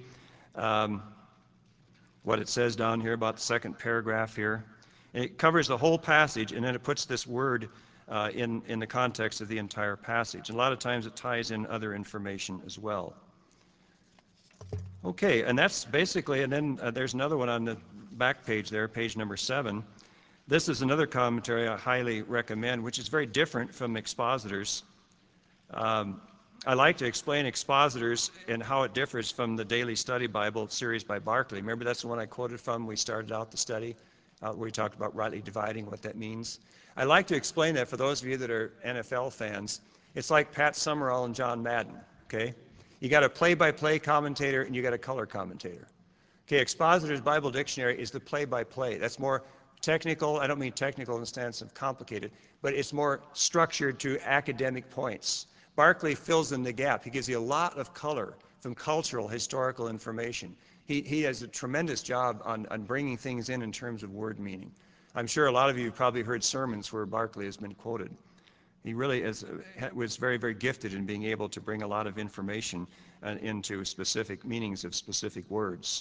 what it says down here about the second paragraph here. And it covers the whole passage, and then it puts this word in the context of the entire passage. And a lot of times it ties in other information as well. Okay, and that's basically, and then there's another one on the back page there, page number 7. This is another commentary I highly recommend, which is very different from Expositors. I like to explain Expositors and how it differs from the Daily Study Bible series by Barclay. Remember, that's the one I quoted from when we started out the study, where we talked about rightly dividing, what that means. I like to explain that for those of you that are NFL fans. It's like Pat Summerall and John Madden, okay? You got a play-by-play commentator and you got a color commentator. Okay, Expositor's Bible Dictionary is the play-by-play. That's more technical. I don't mean technical in the sense of complicated, but it's more structured to academic points. Barclay fills in the gap. He gives you a lot of color from cultural, historical information. He does a tremendous job on bringing things in terms of word meaning. I'm sure a lot of you have probably heard sermons where Barclay has been quoted. He really was very, very gifted in being able to bring a lot of information into specific meanings of specific words.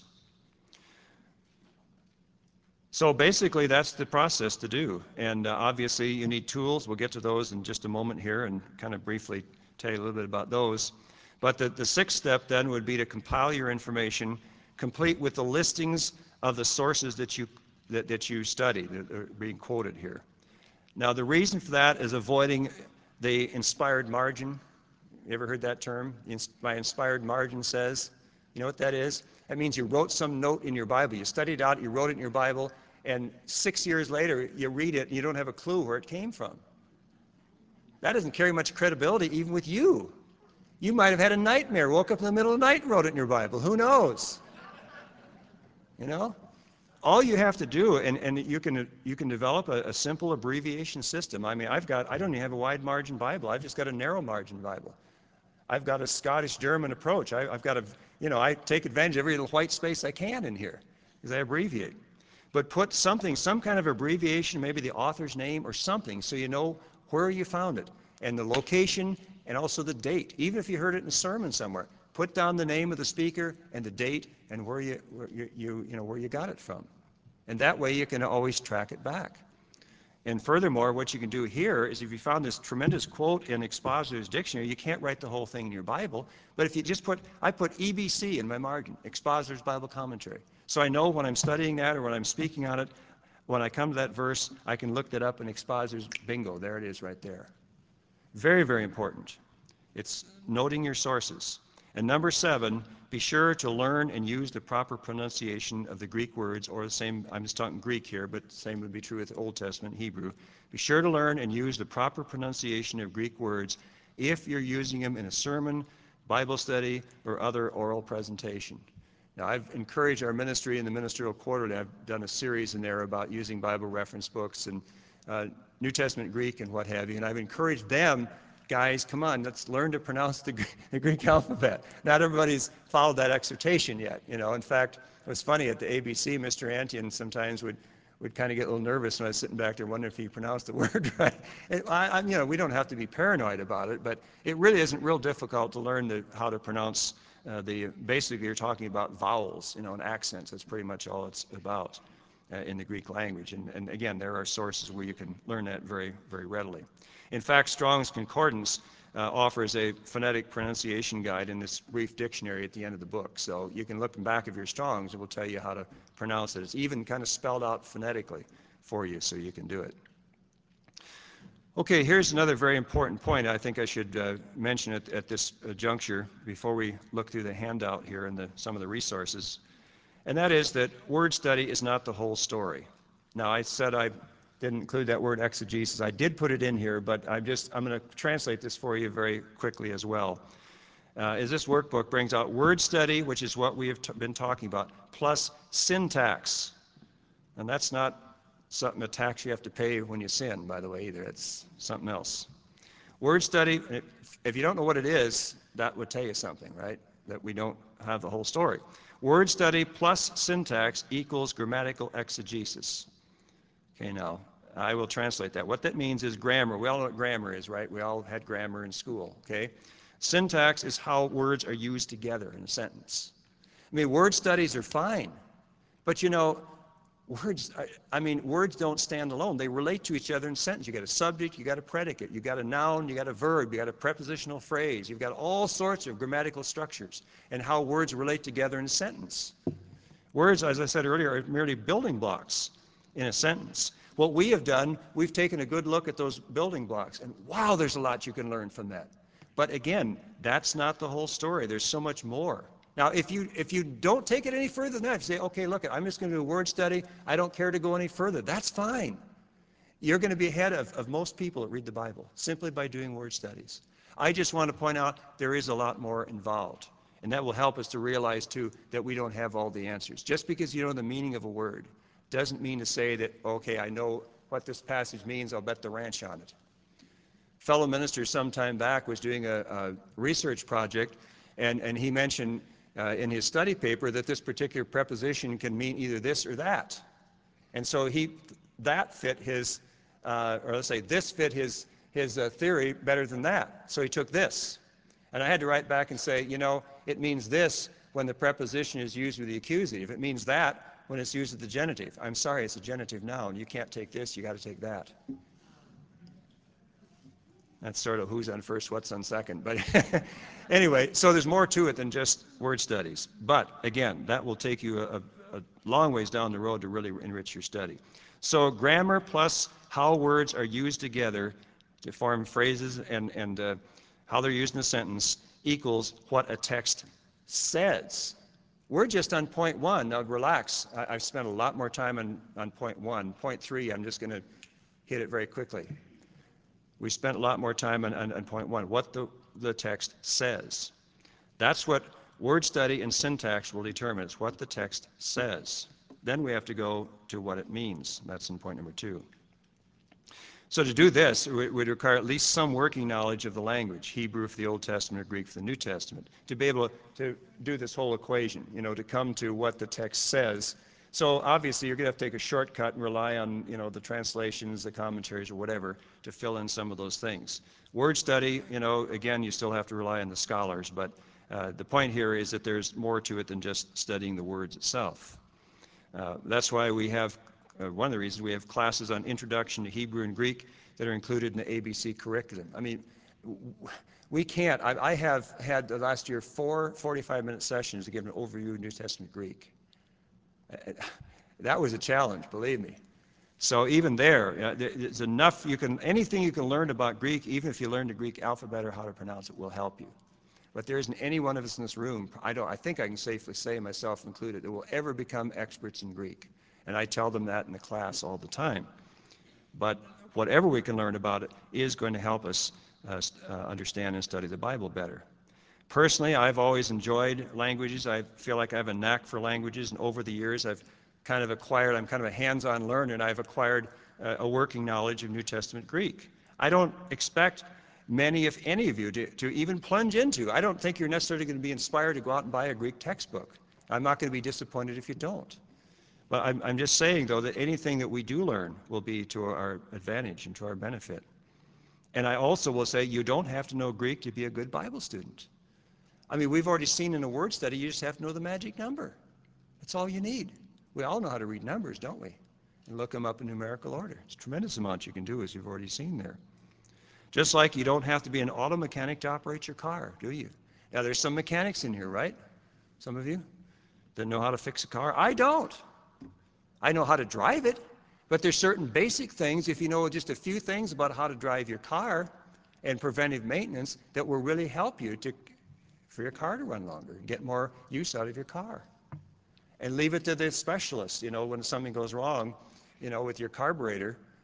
So basically, that's the process to do. And obviously, you need tools. We'll get to those in just a moment here and kind of briefly tell you a little bit about those. But the sixth step then would be to compile your information, complete with the listings of the sources that you study, that are being quoted here. Now, the reason for that is avoiding the inspired margin. You ever heard that term? My inspired margin says. You know what that is? That means you wrote some note in your Bible. You studied out, you wrote it in your Bible, and 6 years later, you read it and you don't have a clue where it came from. That doesn't carry much credibility even with you. You might have had a nightmare, woke up in the middle of the night and wrote it in your Bible. Who knows? You know? All you have to do, and you can develop a simple abbreviation system. I mean, I don't even have a wide margin Bible. I've just got a narrow margin Bible. I've got a Scottish-German approach. I've got I take advantage of every little white space I can in here because I abbreviate. But put some kind of abbreviation, maybe the author's name or something, so you know where you found it, and the location, and also the date. Even if you heard it in a sermon somewhere, put down the name of the speaker and the date and where you got it from. And that way you can always track it back. And furthermore, what you can do here is if you found this tremendous quote in Expositor's Dictionary, you can't write the whole thing in your Bible, but if you just I put EBC in my margin, Expositor's Bible Commentary. So I know when I'm studying that or when I'm speaking on it, when I come to that verse, I can look that up in Expositor's, bingo, there it is right there. Very, very important. It's noting your sources. And number 7, be sure to learn and use the proper pronunciation of the Greek words, or the same, I'm just talking Greek here, but the same would be true with the Old Testament, Hebrew. Be sure to learn and use the proper pronunciation of Greek words if you're using them in a sermon, Bible study, or other oral presentation. Now, I've encouraged our ministry in the Ministerial Quarterly. I've done a series in there about using Bible reference books and New Testament Greek and what have you, and I've encouraged them, guys, come on, let's learn to pronounce the Greek alphabet. Not everybody's followed that exhortation yet. In fact, it was funny at the ABC, Mr. Antian sometimes would kind of get a little nervous when I was sitting back there wondering if he pronounced the word right. And we don't have to be paranoid about it, but it really isn't real difficult to learn how to pronounce basically you're talking about vowels, and accents. That's pretty much all it's about in the Greek language. And again, there are sources where you can learn that very, very readily. In fact, Strong's Concordance offers a phonetic pronunciation guide in this brief dictionary at the end of the book. So you can look in the back of your Strong's, it will tell you how to pronounce it. It's even kind of spelled out phonetically for you, so you can do it. Okay, here's another very important point I think I should mention at this juncture before we look through the handout here and some of the resources. And that is that word study is not the whole story. Now, I said I Didn't include that word exegesis. I did put it in here, but I'm going to translate this for you very quickly as well. Is this workbook brings out word study, which is what we have been talking about, plus syntax. And that's not a tax you have to pay when you sin, by the way, either. It's something else. Word study, if you don't know what it is, that would tell you something, right? That we don't have the whole story. Word study plus syntax equals grammatical exegesis. Okay, now, I will translate that. What that means is grammar. We all know what grammar is, right? We all had grammar in school, okay? Syntax is how words are used together in a sentence. I mean, word studies are fine, but you know, words don't stand alone. They relate to each other in a sentence. You got a subject, you got a predicate, you got a noun, you got a verb, you got a prepositional phrase. You've got all sorts of grammatical structures and how words relate together in a sentence. Words, as I said earlier, are merely building blocks in a sentence. What we have done, we've taken a good look at those building blocks, and wow, there's a lot you can learn from that. But again, that's not the whole story. There's so much more. Now, if you don't take it any further than that, if you say, okay, look, I'm just going to do a word study, I don't care to go any further, that's fine. You're going to be ahead of most people that read the Bible simply by doing word studies. I just want to point out there is a lot more involved. And that will help us to realize, too, that we don't have all the answers. Just because you know the meaning of a word doesn't mean to say that, okay, I know what this passage means, I'll bet the ranch on it. A fellow minister some time back was doing a research project, and he mentioned in his study paper that this particular preposition can mean either this or that. And so that fit his, or let's say this fit his theory better than that. So he took this. And I had to write back and say, you know, it means this when the preposition is used with the accusative. It means that when it's used with the genitive. I'm sorry, it's a genitive noun. You can't take this, you got to take that. That's sort of who's on first, what's on second. But anyway, so there's more to it than just word studies. But again, that will take you a long ways down the road to really enrich your study. So grammar plus how words are used together to form phrases and how they're used in a sentence equals what a text says. We're just on point one. Now relax. I've spent a lot more time on point one. Point three, I'm just going to hit it very quickly. We spent a lot more time on point one, what the text says. That's what word study and syntax will determine. It's what the text says. Then we have to go to what it means. That's in point number two. So to do this, it would require at least some working knowledge of the language, Hebrew for the Old Testament or Greek for the New Testament, to be able to do this whole equation, you know, to come to what the text says. So obviously you're going to have to take a shortcut and rely on, you know, the translations, the commentaries, or whatever to fill in some of those things. Word study, you know, again, you still have to rely on the scholars, but the point here is that there's more to it than just studying the words itself. That's why we have one of the reasons we have classes on Introduction to Hebrew and Greek that are included in the ABC curriculum. I mean, we can't. I have had last year 4 45-minute sessions to give an overview of New Testament Greek. That was a challenge, believe me. So even there's enough anything you can learn about Greek, even if you learn the Greek alphabet or how to pronounce it, will help you. But there isn't any one of us in this room, I think I can safely say, myself included, that will ever become experts in Greek. And I tell them that in the class all the time. But whatever we can learn about it is going to help us understand and study the Bible better. Personally, I've always enjoyed languages. I feel like I have a knack for languages, and over the years I'm kind of a hands-on learner, and I've acquired a working knowledge of New Testament Greek. I don't expect many, if any of you, to even plunge into. I don't think you're necessarily going to be inspired to go out and buy a Greek textbook. I'm not going to be disappointed if you don't. But I'm just saying, though, that anything that we do learn will be to our advantage and to our benefit. And I also will say you don't have to know Greek to be a good Bible student. I mean, we've already seen in a word study, you just have to know the magic number. That's all you need. We all know how to read numbers, don't we? And look them up in numerical order. It's a tremendous amount you can do, as you've already seen there. Just like you don't have to be an auto mechanic to operate your car, do you? Now, there's some mechanics in here, right? Some of you that know how to fix a car. I don't. I know how to drive it, but there's certain basic things, if you know just a few things about how to drive your car and preventive maintenance, that will really help you for your car to run longer, get more use out of your car. And leave it to the specialist, you know, when something goes wrong, you know, with your carburetor,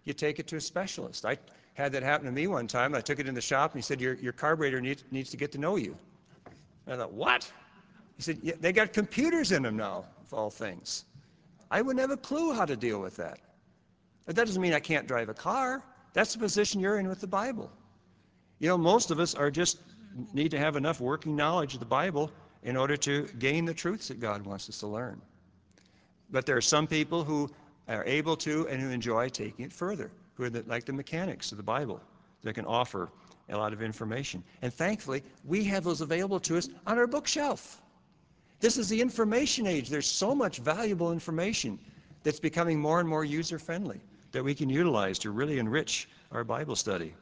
you take it to a specialist. I had that happen to me one time. I took it in the shop, and he said, your carburetor needs to get to know you. And I thought, what? He said, yeah, they got computers in them now, of all things. I wouldn't have a clue how to deal with that. But that doesn't mean I can't drive a car. That's the position you're in with the Bible. You know, most of us need to have enough working knowledge of the Bible in order to gain the truths that God wants us to learn. But there are some people who are able to and who enjoy taking it further, who are like the mechanics of the Bible that can offer a lot of information. And thankfully, we have those available to us on our bookshelf. This is the information age. There's so much valuable information that's becoming more and more user-friendly that we can utilize to really enrich our Bible study.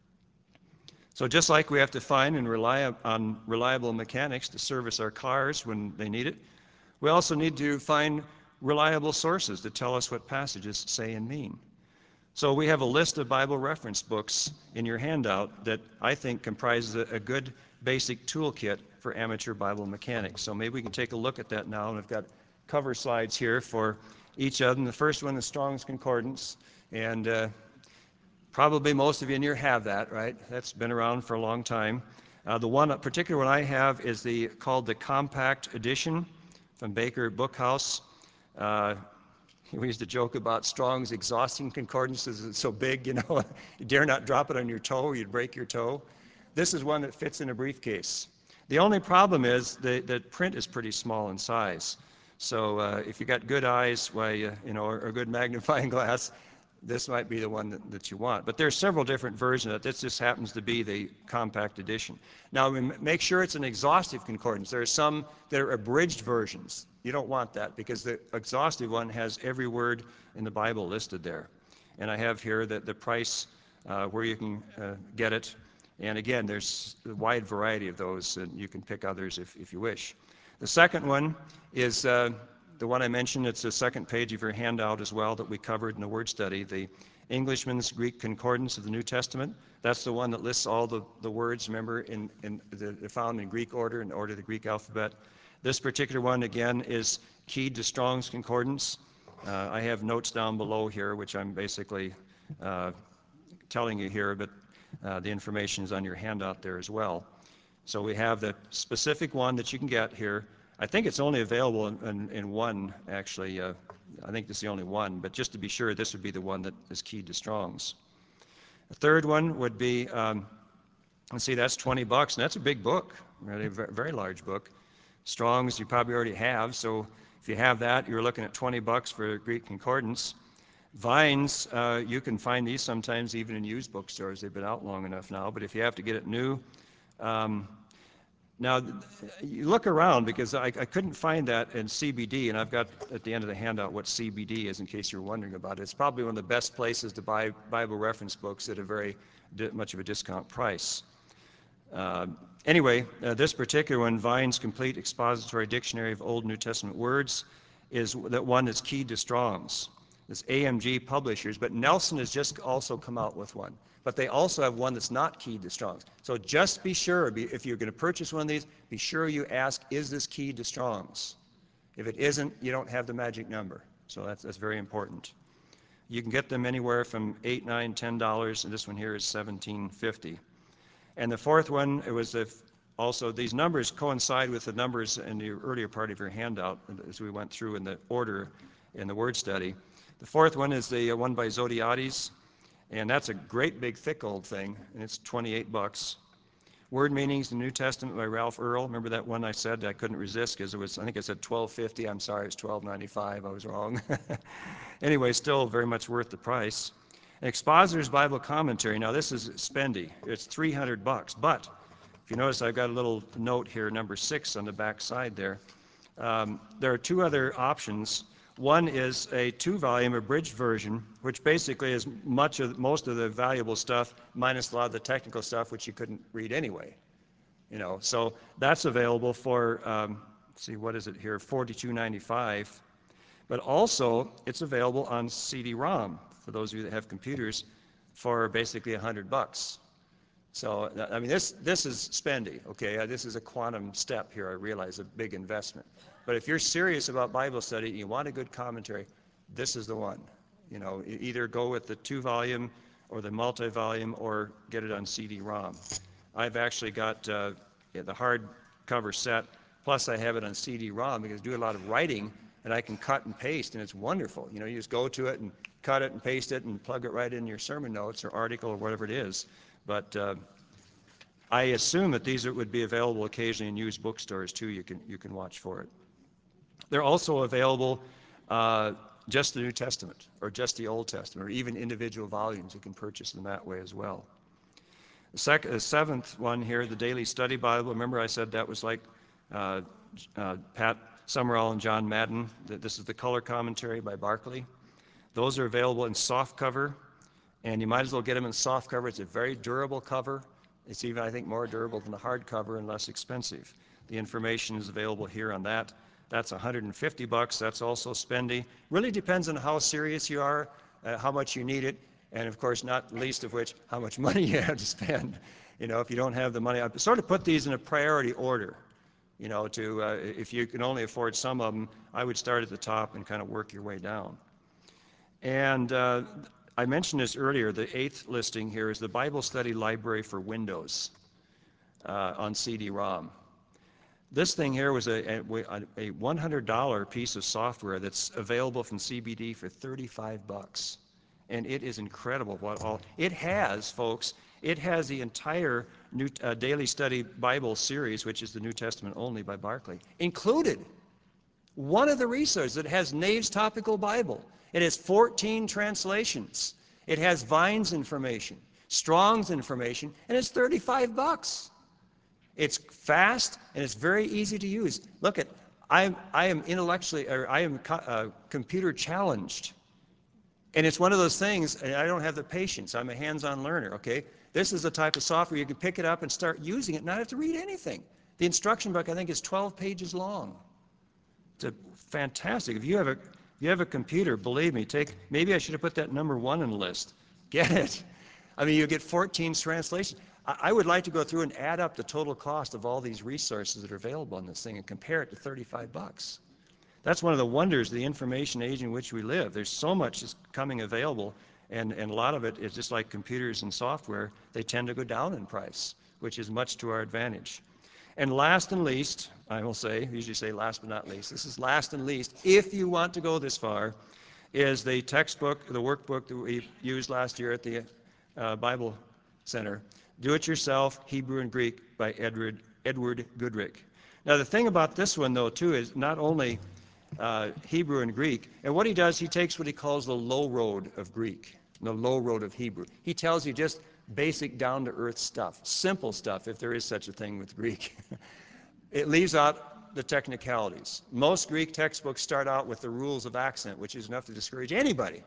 So just like we have to find and rely on reliable mechanics to service our cars when they need it, we also need to find reliable sources to tell us what passages say and mean. So we have a list of Bible reference books in your handout that I think comprises a good basic toolkit for amateur Bible mechanics. So maybe we can take a look at that now, and I've got cover slides here for each of them. The first one is Strong's Concordance, and probably most of you in here have that, right? That's been around for a long time. The particular one I have is called the Compact Edition from Baker Bookhouse. We used to joke about Strong's exhausting concordances. It's so big, you know, you dare not drop it on your toe or you'd break your toe. This is one that fits in a briefcase. The only problem is the print is pretty small in size. So if you got good eyes, or a good magnifying glass, this might be the one that you want. But there's several different versions of it. This just happens to be the compact edition. Now, make sure it's an exhaustive concordance. There are some that are abridged versions. You don't want that because the exhaustive one has every word in the Bible listed there. And I have here the price where you can get it. And again, there's a wide variety of those, and you can pick others if you wish. The second one is the one I mentioned. It's the second page of your handout as well that we covered in the word study, the Englishman's Greek Concordance of the New Testament. That's the one that lists all the words, remember, they're found in Greek order, in order of the Greek alphabet. This particular one, again, is keyed to Strong's Concordance. I have notes down below here, which I'm basically telling you here, but the information is on your handout there as well. So we have the specific one that you can get here. I think it's only available in one, actually. I think this is the only one, but just to be sure, this would be the one that is keyed to Strong's. The third one would be, let's see, that's $20, and that's a big book, really a very large book. Strong's you probably already have, so if you have that, you're looking at $20 for Greek Concordance. Vine's, you can find these sometimes even in used bookstores. They've been out long enough now, but if you have to get it new, now, you look around because I couldn't find that in CBD, and I've got at the end of the handout what CBD is in case you're wondering about it. It's probably one of the best places to buy Bible reference books at a very much of a discount price. Anyway, this particular one, Vine's Complete Expository Dictionary of Old New Testament Words, is that one that's keyed to Strong's. It's AMG Publishers, but Nelson has just also come out with one. But they also have one that's not keyed to Strong's. So just be sure, if you're going to purchase one of these, be sure you ask, is this keyed to Strong's? If it isn't, you don't have the magic number. So that's very important. You can get them anywhere from $8, $9, $10, and this one here is $17.50. And the fourth one, it was also these numbers coincide with the numbers in the earlier part of your handout as we went through in the order in the word study. The fourth one is the one by Zodhiates, and that's a great big thick old thing, and it's $28. Word Meanings in the New Testament by Ralph Earl. Remember that one I said I couldn't resist because it was, I think I said $12.50. I'm sorry, it's $12.95. I was wrong. Anyway, still very much worth the price. Expositor's Bible Commentary. Now this is spendy. It's $300. But if you notice, I've got a little note here, number 6 on the back side there. There are two other options. One is a 2-volume abridged version, which basically is most of the valuable stuff, minus a lot of the technical stuff, which you couldn't read anyway. So that's available for, let's see, what is it here, $42.95. But also, it's available on CD-ROM for those of you that have computers for basically $100. So, I mean, this is spendy, okay? This is a quantum step here, I realize, a big investment. But if you're serious about Bible study and you want a good commentary, this is the one. You know, either go with the 2-volume or the multi-volume or get it on CD-ROM. I've actually got the hardcover set, plus I have it on CD-ROM because I do a lot of writing and I can cut and paste, and it's wonderful. You know, you just go to it and cut it and paste it and plug it right in your sermon notes or article or whatever it is. But I assume that these would be available occasionally in used bookstores too. You can watch for it. They're also available just the New Testament or just the Old Testament or even individual volumes. You can purchase them that way as well. The seventh one here, the Daily Study Bible. Remember I said that was like Pat Summerall and John Madden. This is the color commentary by Barclay. Those are available in soft cover, and you might as well get them in soft cover. It's a very durable cover. It's even, I think, more durable than the hardcover and less expensive. The information is available here on that. That's $150. That's also spendy. Really depends on how serious you are, how much you need it, and of course, not least of which, how much money you have to spend. You know, if you don't have the money, I sort of put these in a priority order. You know, if you can only afford some of them, I would start at the top and kind of work your way down. And I mentioned this earlier, the 8th listing here is the Bible Study Library for Windows on CD-ROM. This thing here was a $100 piece of software that's available from CBD for $35. And it is incredible what all it has, folks. It has the entire Daily Study Bible series, which is the New Testament only by Barclay, included. One of the resources, it has Nave's Topical Bible. It has 14 translations. It has Vine's information, Strong's information, and it's $35. It's fast and it's very easy to use. Look, I am computer challenged. And it's one of those things, and I don't have the patience. I'm a hands-on learner, okay? This is the type of software you can pick it up and start using it and not have to read anything. The instruction book, I think, is 12 pages long. It's fantastic. If you have a computer, believe me, maybe I should have put that number 1 on the list. Get it. I mean, you get 14 translations. I would like to go through and add up the total cost of all these resources that are available on this thing and compare it to $35. That's one of the wonders of the information age in which we live. There's so much that's coming available, and a lot of it is just like computers and software. They tend to go down in price, which is much to our advantage. And last and least, I will say, usually say last but not least, this is last and least, if you want to go this far, is the textbook, the workbook that we used last year at the Bible Center, Do It Yourself, Hebrew and Greek by Edward Goodrich. Now the thing about this one though too is not only Hebrew and Greek, and what he does, he takes what he calls the low road of Greek, the low road of Hebrew. He tells you just basic down-to-earth stuff, simple stuff, if there is such a thing with Greek. It leaves out the technicalities. Most Greek textbooks start out with the rules of accent, which is enough to discourage anybody.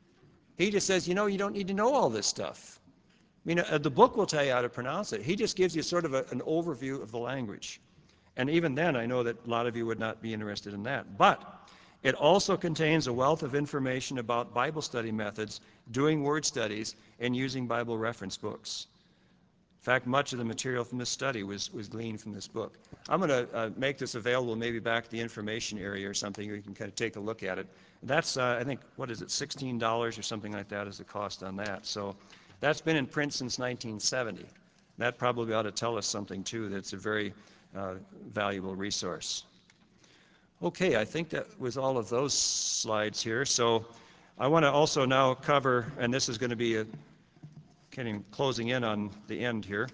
He just says, you know, you don't need to know all this stuff. I mean, the book will tell you how to pronounce it. He just gives you sort of an overview of the language. And even then, I know that a lot of you would not be interested in that. But it also contains a wealth of information about Bible study methods, doing word studies, and using Bible reference books. In fact, much of the material from this study was gleaned from this book. I'm going to make this available maybe back to the information area or something, or you can kind of take a look at it. That's, I think, what is it, $16 or something like that is the cost on that. So that's been in print since 1970. That probably ought to tell us something, too, that it's a very valuable resource. Okay, I think that was all of those slides here. So I want to also now cover, and this is going to be getting closing in on the end here.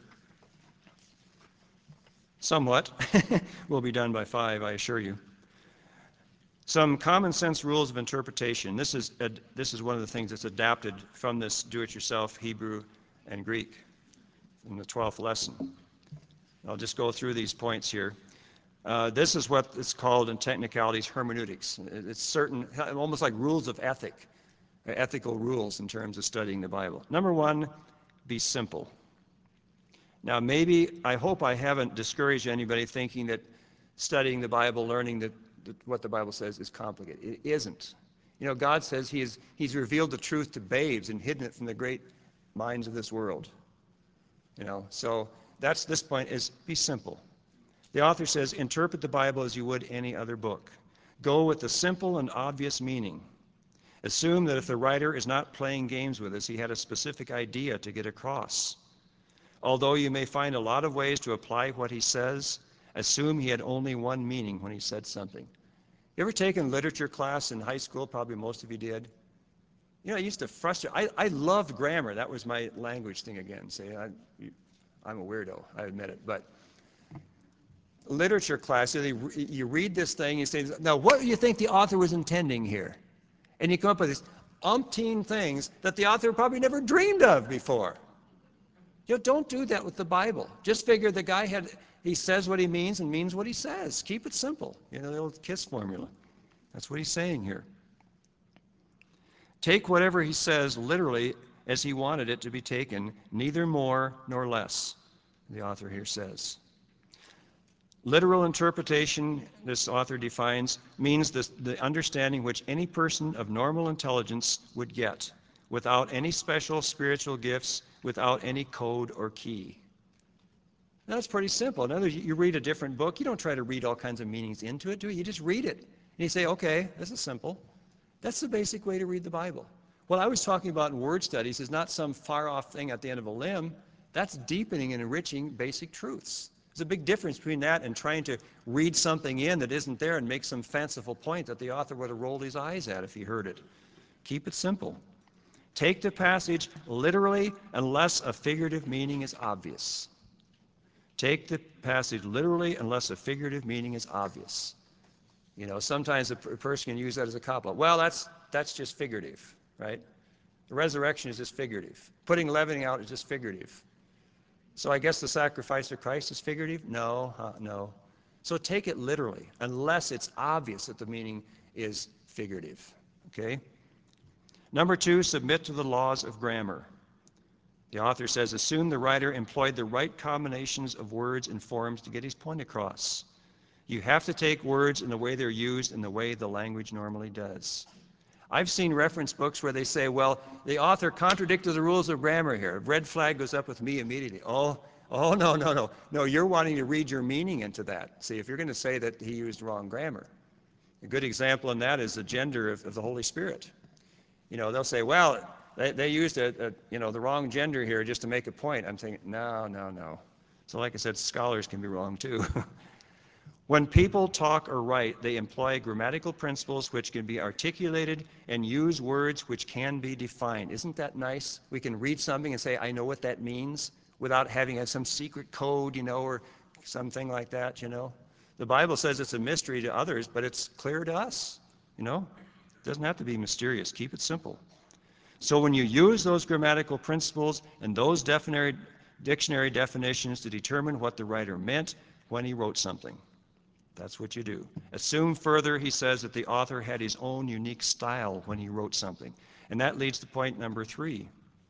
Somewhat. We'll be done by 5, I assure you. Some common sense rules of interpretation. This is one of the things that's adapted from this do-it-yourself Hebrew and Greek in the 12th lesson. I'll just go through these points here. This is what is called in technicalities hermeneutics. It's certain, almost like rules of ethical rules in terms of studying the Bible. Number 1, be simple. Now maybe, I hope I haven't discouraged anybody thinking that studying the Bible, learning what the Bible says is complicated. It isn't. You know, God says He's revealed the truth to babes and hidden it from the great minds of this world. You know, so this point is be simple. The author says, interpret the Bible as you would any other book. Go with the simple and obvious meaning. Assume that if the writer is not playing games with us, he had a specific idea to get across. Although you may find a lot of ways to apply what he says, assume he had only one meaning when he said something. You ever taken literature class in high school? Probably most of you did. You know, it used to frustrate. I loved grammar. That was my language thing again. Say, I'm a weirdo, I admit it. But literature class, you read this thing, you say, now what do you think the author was intending here? And you come up with these umpteen things that the author probably never dreamed of before. You know, don't do that with the Bible. Just figure the guy he says what he means and means what he says. Keep it simple. You know, the old KISS formula. That's what he's saying here. Take whatever he says literally as he wanted it to be taken, neither more nor less, the author here says. Literal interpretation, this author defines, means the understanding which any person of normal intelligence would get, without any special spiritual gifts, without any code or key. Now, that's pretty simple. In other words, you read a different book, you don't try to read all kinds of meanings into it, do you? You just read it. And you say, okay, this is simple. That's the basic way to read the Bible. What I was talking about in word studies is not some far-off thing at the end of a limb. That's deepening and enriching basic truths. There's a big difference between that and trying to read something in that isn't there and make some fanciful point that the author would have rolled his eyes at if he heard it. Keep it simple. Take the passage literally unless a figurative meaning is obvious. Take the passage literally unless a figurative meaning is obvious. You know, sometimes a person can use that as a cop-out. Well, that's just figurative, right? The resurrection is just figurative. Putting leavening out is just figurative. So I guess the sacrifice of Christ is figurative? No, no. So take it literally, unless it's obvious that the meaning is figurative, okay? Number 2, submit to the laws of grammar. The author says, assume the writer employed the right combinations of words and forms to get his point across. You have to take words in the way they're used in the way the language normally does. I've seen reference books where they say, well, the author contradicted the rules of grammar here. A red flag goes up with me immediately. Oh, no. No, you're wanting to read your meaning into that. See, if you're going to say that he used wrong grammar. A good example in that is the gender of the Holy Spirit. You know, they'll say, well, they used the wrong gender here just to make a point. I'm thinking, no. So like I said, scholars can be wrong too. When people talk or write, they employ grammatical principles which can be articulated and use words which can be defined. Isn't that nice? We can read something and say, I know what that means, without having some secret code, you know, or something like that, you know. The Bible says it's a mystery to others, but it's clear to us, you know. It doesn't have to be mysterious. Keep it simple. So when you use those grammatical principles and those dictionary definitions to determine what the writer meant when he wrote something, that's what you do. Assume further, he says, that the author had his own unique style when he wrote something. And that leads to point number 3.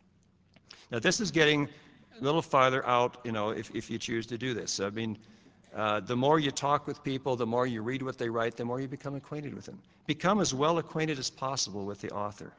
Now this is getting a little farther out, you know, if you choose to do this. I mean, the more you talk with people, the more you read what they write, the more you become acquainted with them. Become as well acquainted as possible with the author.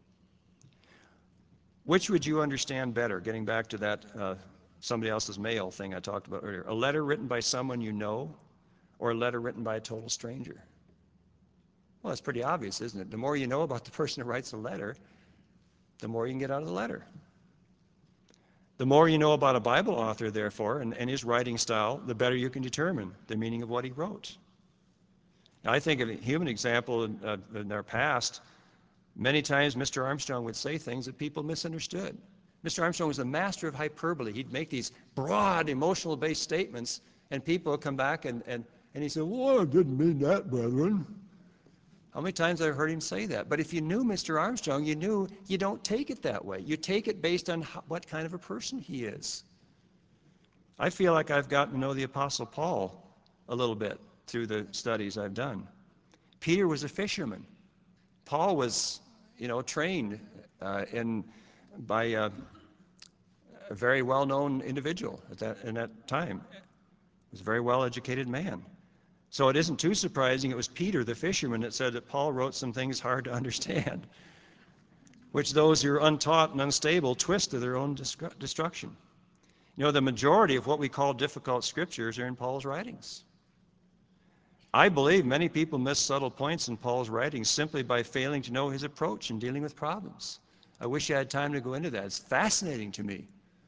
Which would you understand better, getting back to that somebody else's mail thing I talked about earlier? A letter written by someone you know, or a letter written by a total stranger? Well, it's pretty obvious, isn't it? The more you know about the person who writes a letter, the more you can get out of the letter. The more you know about a Bible author, therefore, and his writing style, the better you can determine the meaning of what he wrote. Now, I think of a human example in our past. Many times Mr. Armstrong would say things that people misunderstood. Mr. Armstrong was a master of hyperbole. He'd make these broad, emotional-based statements, and people would come back and he said, well, I didn't mean that, brethren. How many times I've heard him say that? But if you knew Mr. Armstrong, you knew you don't take it that way. You take it based on what kind of a person he is. I feel like I've gotten to know the Apostle Paul a little bit through the studies I've done. Peter was a fisherman. Paul was, you know, trained by a very well-known individual in that time. He was a very well-educated man. So it isn't too surprising it was Peter, the fisherman, that said that Paul wrote some things hard to understand, which those who are untaught and unstable twist to their own destruction. You know, the majority of what we call difficult scriptures are in Paul's writings. I believe many people miss subtle points in Paul's writings simply by failing to know his approach in dealing with problems. I wish I had time to go into that. It's fascinating to me.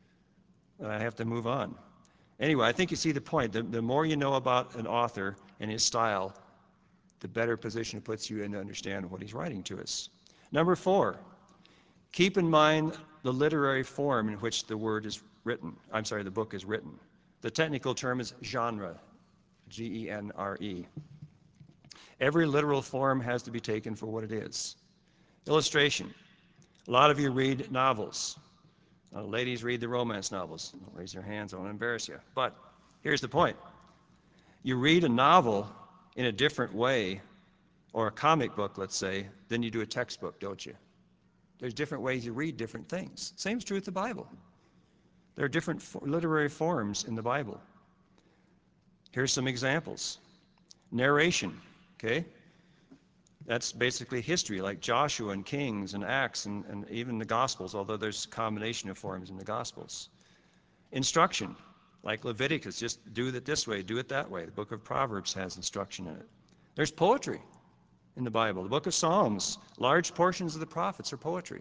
I have to move on. Anyway, I think you see the point. The more you know about an author and his style, the better position it puts you in to understand what he's writing to us. Number 4, keep in mind the literary form in which the book is written. The technical term is genre, G-E-N-R-E. Every literal form has to be taken for what it is. Illustration. A lot of you read novels. Ladies read the romance novels. Don't raise your hands, I won't embarrass you. But here's the point. You read a novel in a different way, or a comic book, let's say, than you do a textbook, don't you? There's different ways you read different things. Same is true with the Bible. There are different literary forms in the Bible. Here's some examples. Narration, okay? That's basically history, like Joshua and Kings and Acts and even the Gospels, although there's a combination of forms in the Gospels. Instruction, like Leviticus, just do it this way, do it that way. The book of Proverbs has instruction in it. There's poetry in the Bible. The book of Psalms, large portions of the prophets are poetry.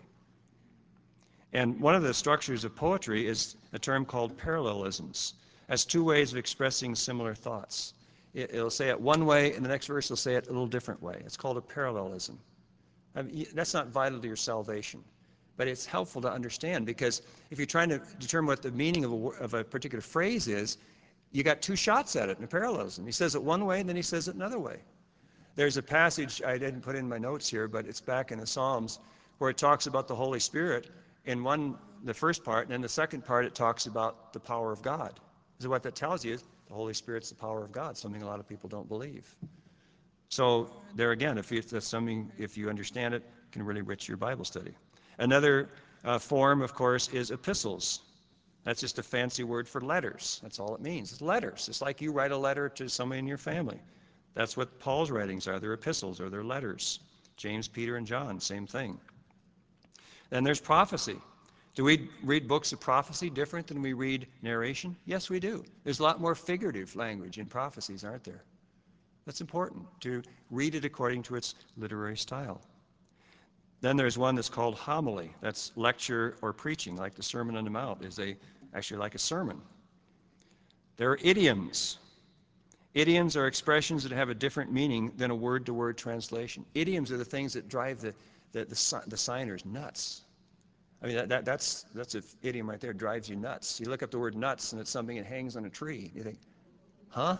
And one of the structures of poetry is a term called parallelisms. That's two ways of expressing similar thoughts. It'll say it one way, and the next verse will say it a little different way. It's called a parallelism. I mean, that's not vital to your salvation, but it's helpful to understand, because if you're trying to determine what the meaning of a particular phrase is, you got two shots at it in a parallelism. He says it one way, and then he says it another way. There's a passage I didn't put in my notes here, but it's back in the Psalms, where it talks about the Holy Spirit in the first part, and then the second part it talks about the power of God. So what that tells you is the Holy Spirit's the power of God, something a lot of people don't believe. So there again, if you understand it, it can really enrich your Bible study. Another form, of course, is epistles. That's just a fancy word for letters. That's all it means. It's letters. It's like you write a letter to somebody in your family. That's what Paul's writings are. They're epistles, or they're letters. James, Peter, and John, same thing. Then there's prophecy. Do we read books of prophecy different than we read narration? Yes, we do. There's a lot more figurative language in prophecies, aren't there? That's important, to read it according to its literary style. Then there's one that's called homily. That's lecture or preaching, like the Sermon on the Mount is actually like a sermon. There are idioms. Idioms are expressions that have a different meaning than a word-to-word translation. Idioms are the things that drive the signers nuts. I mean, that's an idiom right there, drives you nuts. You look up the word nuts, and it's something that hangs on a tree. You think, huh?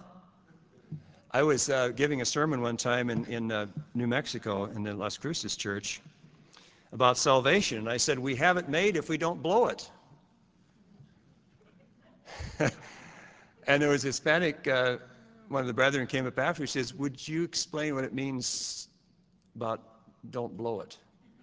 I was giving a sermon one time in New Mexico in the Las Cruces church about salvation, and I said, we have it made if we don't blow it. And there was a Hispanic, one of the brethren came up after, he says, would you explain what it means about don't blow it?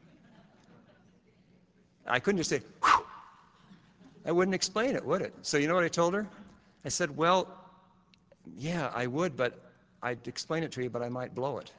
I couldn't just say, whew. I wouldn't explain it, would it? So you know what I told her? I said, well, yeah, I would, but I'd explain it to you, but I might blow it.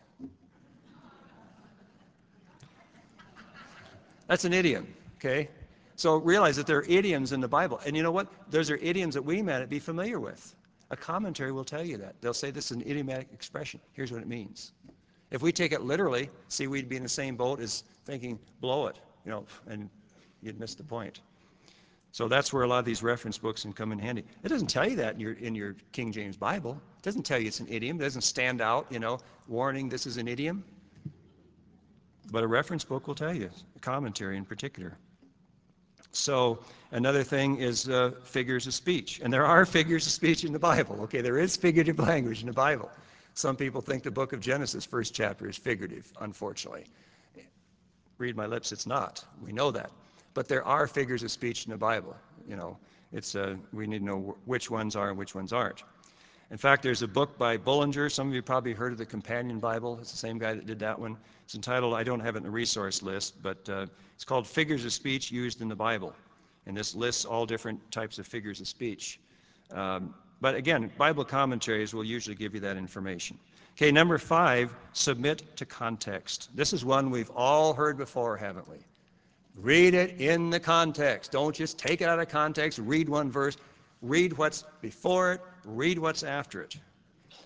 That's an idiom, okay? So realize that there are idioms in the Bible. And you know what? Those are idioms that we might be familiar with. A commentary will tell you that. They'll say this is an idiomatic expression. Here's what it means. If we take it literally, see, we'd be in the same boat as thinking, blow it, and you'd miss the point. So that's where a lot of these reference books can come in handy. It doesn't tell you that in your King James Bible. It doesn't tell you it's an idiom. It doesn't stand out, warning this is an idiom. But a reference book will tell you, a commentary in particular. So another thing is figures of speech. And there are figures of speech in the Bible. Okay, there is figurative language in the Bible. Some people think the book of Genesis, first chapter, is figurative, unfortunately. Read my lips, it's not. We know that. But there are figures of speech in the Bible. We need to know which ones are and which ones aren't. In fact, there's a book by Bullinger. Some of you probably heard of the Companion Bible. It's the same guy that did that one. It's entitled, I don't have it in the resource list, but it's called Figures of Speech Used in the Bible. And this lists all different types of figures of speech. But again, Bible commentaries will usually give you that information. Okay, number 5, submit to context. This is one we've all heard before, haven't we? Read it in the context. Don't just take it out of context, read one verse. Read what's before it, read what's after it.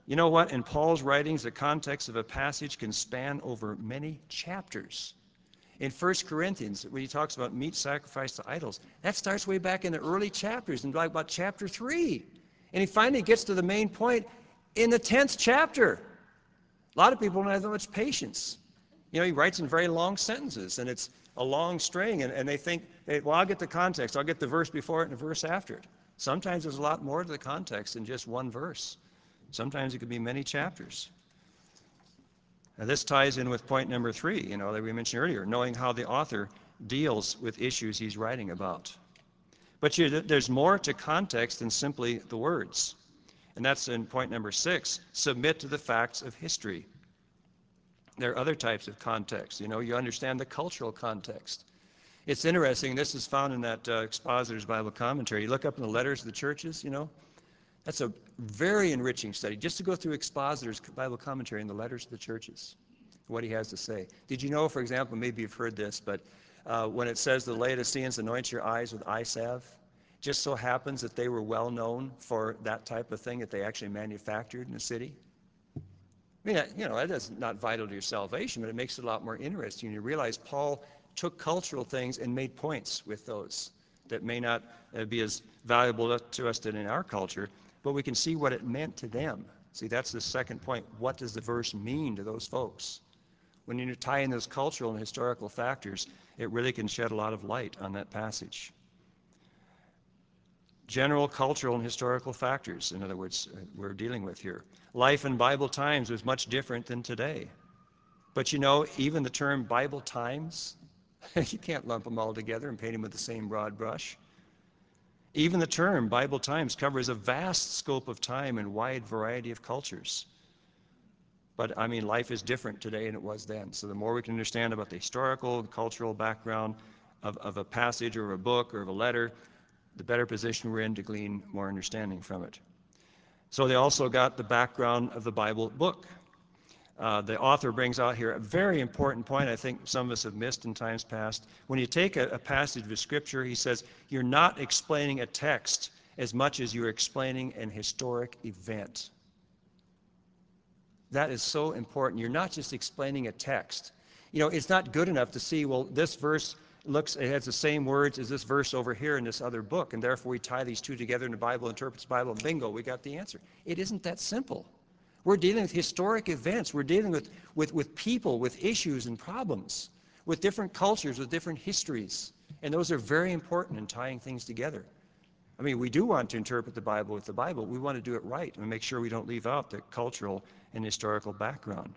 You know what? In Paul's writings, the context of a passage can span over many chapters. In 1 Corinthians, when he talks about meat sacrificed to idols, that starts way back in the early chapters, in like about chapter 3. And he finally gets to the main point in the 10th chapter. A lot of people don't have that much patience. You know, he writes in very long sentences, and it's a long string, and they think, hey, well, I'll get the context. I'll get the verse before it and the verse after it. Sometimes there's a lot more to the context than just one verse. Sometimes it could be many chapters. Now, this ties in with point number 3, you know, that we mentioned earlier, knowing how the author deals with issues he's writing about. But there's more to context than simply the words. And that's in point number 6, submit to the facts of history. There are other types of context. You know, you understand the cultural context. It's interesting, this is found in that Expositor's Bible Commentary. You look up in the letters of the churches, you know, that's a very enriching study, just to go through Expositor's Bible Commentary in the letters of the churches, what he has to say. Did you know, for example, maybe you've heard this, but when it says the Laodiceans anoint your eyes with eye salve, just so happens that they were well known for that type of thing that they actually manufactured in the city. I mean, you know, that is not vital to your salvation, but it makes it a lot more interesting. You realize Paul took cultural things and made points with those that may not be as valuable to us than in our culture, but we can see what it meant to them. See, that's the second point. What does the verse mean to those folks? When you tie in those cultural and historical factors, it really can shed a lot of light on that passage. General cultural and historical factors, in other words, we're dealing with here. Life in Bible times was much different than today. But you know, even the term Bible times, you can't lump them all together and paint them with the same broad brush. Even the term Bible times covers a vast scope of time and wide variety of cultures. But I mean, life is different today than it was then. So the more we can understand about the historical and cultural background of a passage or a book or of a letter, the better position we're in to glean more understanding from it. So they also got the background of the Bible book. The author brings out here a very important point I think some of us have missed in times past. When you take a passage of Scripture, he says, you're not explaining a text as much as you're explaining an historic event. That is so important. You're not just explaining a text. You know, it's not good enough to see, well, this verse it has the same words as this verse over here in this other book, and therefore we tie these two together in the Bible, interprets the Bible, and bingo, we got the answer. It isn't that simple. We're dealing with historic events. We're dealing with people, with issues and problems, with different cultures, with different histories. And those are very important in tying things together. I mean, we do want to interpret the Bible with the Bible. We want to do it right and make sure we don't leave out the cultural and historical background.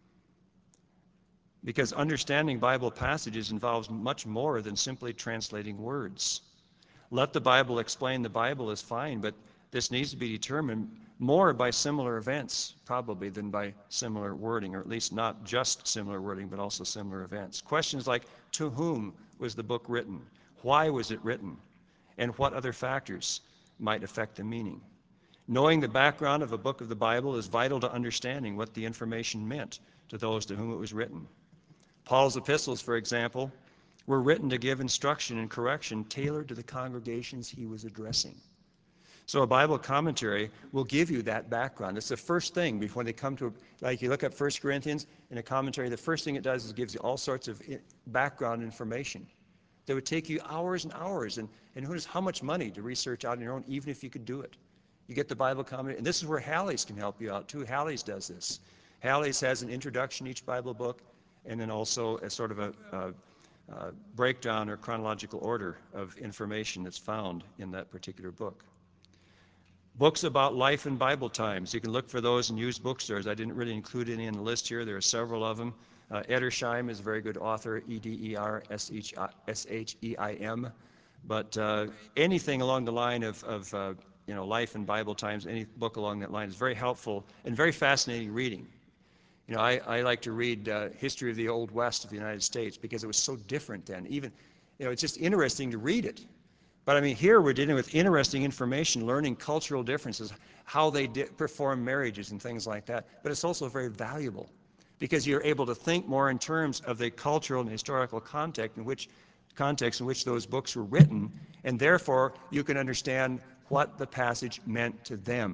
Because understanding Bible passages involves much more than simply translating words. Let the Bible explain the Bible is fine, but this needs to be determined more by similar events, probably, than by similar wording, or at least not just similar wording, but also similar events. Questions like, to whom was the book written? Why was it written? And what other factors might affect the meaning? Knowing the background of a book of the Bible is vital to understanding what the information meant to those to whom it was written. Paul's epistles, for example, were written to give instruction and correction tailored to the congregations he was addressing. So a Bible commentary will give you that background. It's the first thing before they come to, like you look at 1 Corinthians in a commentary, the first thing it does is it gives you all sorts of background information that would take you hours and hours, and who knows how much money to research out on your own, even if you could do it. You get the Bible commentary, and this is where Halley's can help you out too. Halley's does this. Halley's has an introduction to each Bible book, and then also a sort of a breakdown or chronological order of information that's found in that particular book. Books about life in Bible times. You can look for those in used bookstores. I didn't really include any in the list here. There are several of them. Edersheim is a very good author, Edersheim. But anything along the line of life in Bible times, any book along that line is very helpful and very fascinating reading. You know, I like to read History of the Old West of the United States because it was so different then. Even, you know, it's just interesting to read it. But I mean, here we're dealing with interesting information, learning cultural differences, how they perform marriages and things like that. But it's also very valuable because you're able to think more in terms of the cultural and historical context in which those books were written, and therefore you can understand what the passage meant to them.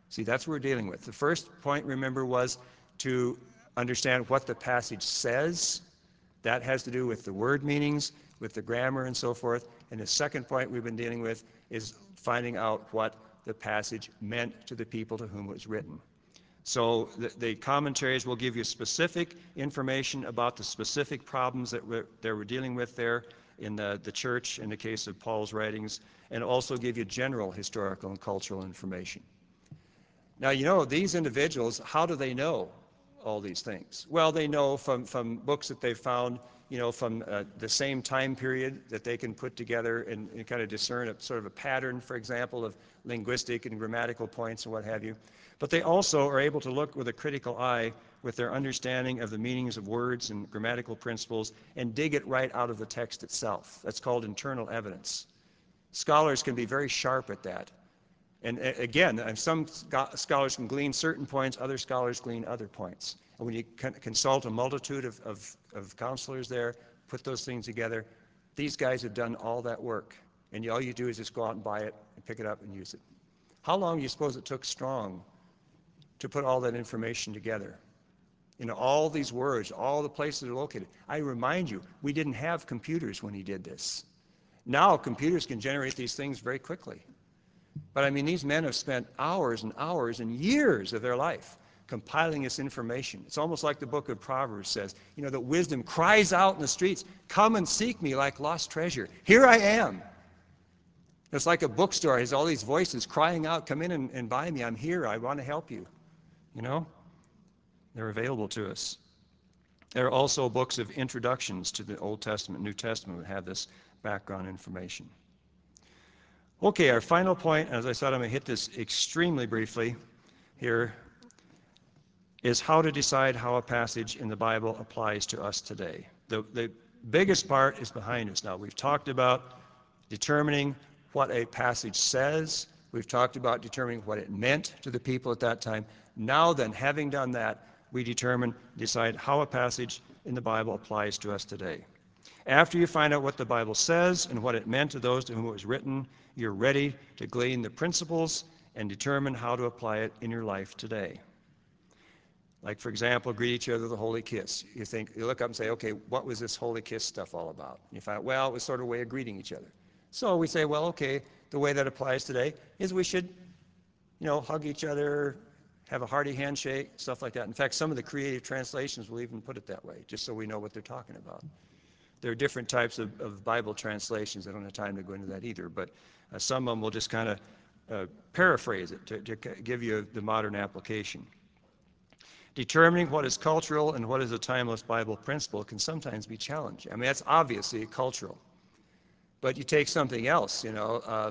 See, that's what we're dealing with. The first point, remember, was to understand what the passage says. That has to do with the word meanings, with the grammar and so forth. And the second point we've been dealing with is finding out what the passage meant to the people to whom it was written. So the commentaries will give you specific information about the specific problems that they were dealing with there in the church in the case of Paul's writings, and also give you general historical and cultural information. Now, you know, these individuals, how do they know all these things? Well, they know from books that they've found, you know, from the same time period that they can put together and kind of discern a sort of a pattern, for example, of linguistic and grammatical points and what have you. But they also are able to look with a critical eye with their understanding of the meanings of words and grammatical principles and dig it right out of the text itself. That's called internal evidence. Scholars can be very sharp at that. And again, some scholars can glean certain points, other scholars glean other points. And when you consult a multitude of counselors there, put those things together, these guys have done all that work. And all you do is just go out and buy it and pick it up and use it. How long do you suppose it took Strong to put all that information together? You know, all these words, all the places they're located. I remind you, we didn't have computers when he did this. Now computers can generate these things very quickly. But I mean, these men have spent hours and hours and years of their life compiling this information. It's almost like the book of Proverbs says, you know, that wisdom cries out in the streets, come and seek me like lost treasure. Here I am. It's like a bookstore. It has all these voices crying out, come in and buy me. I'm here. I want to help you. You know, they're available to us. There are also books of introductions to the Old Testament, New Testament that have this background information. Okay, our final point, as I said, I'm going to hit this extremely briefly here, is how to decide how a passage in the Bible applies to us today. The biggest part is behind us now. We've talked about determining what a passage says. We've talked about determining what it meant to the people at that time. Now then, having done that, we decide how a passage in the Bible applies to us today. After you find out what the Bible says and what it meant to those to whom it was written, you're ready to glean the principles and determine how to apply it in your life today. Like, for example, greet each other with a holy kiss. You look up and say, okay, what was this holy kiss stuff all about? And you find out, well, it was sort of a way of greeting each other. So we say, well, okay, the way that applies today is we should, you know, hug each other, have a hearty handshake, stuff like that. In fact, some of the creative translations will even put it that way, just so we know what they're talking about. There are different types of Bible translations. I don't have time to go into that either, but some of them will just kind of paraphrase it to give you the modern application. Determining what is cultural and what is a timeless Bible principle can sometimes be challenging. I mean, that's obviously cultural. But you take something else, you know,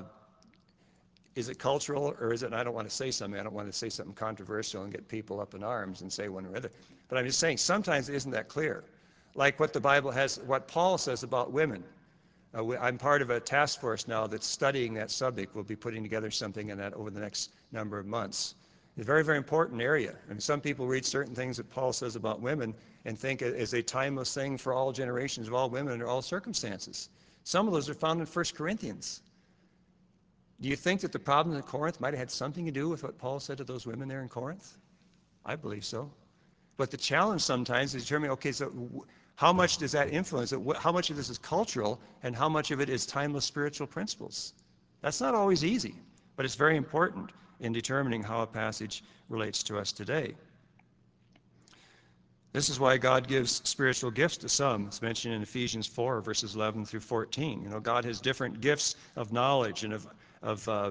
is it cultural or is it, and I don't want to say something, I don't want to say something controversial and get people up in arms and say one or other. But I'm just saying sometimes it isn't that clear. Like what the Bible has, what Paul says about women. I'm part of a task force now that's studying that subject. We'll be putting together something in that over the next number of months. It's a very, very important area. I mean, some people read certain things that Paul says about women and think it is a timeless thing for all generations of all women under all circumstances. Some of those are found in 1 Corinthians. Do you think that the problems in Corinth might have had something to do with what Paul said to those women there in Corinth? I believe so. But the challenge sometimes is determining, okay, so how much does that influence it? How much of this is cultural and how much of it is timeless spiritual principles? That's not always easy, but it's very important in determining how a passage relates to us today. This is why God gives spiritual gifts to some. It's mentioned in Ephesians 4, verses 11 through 14. You know, God has different gifts of knowledge and of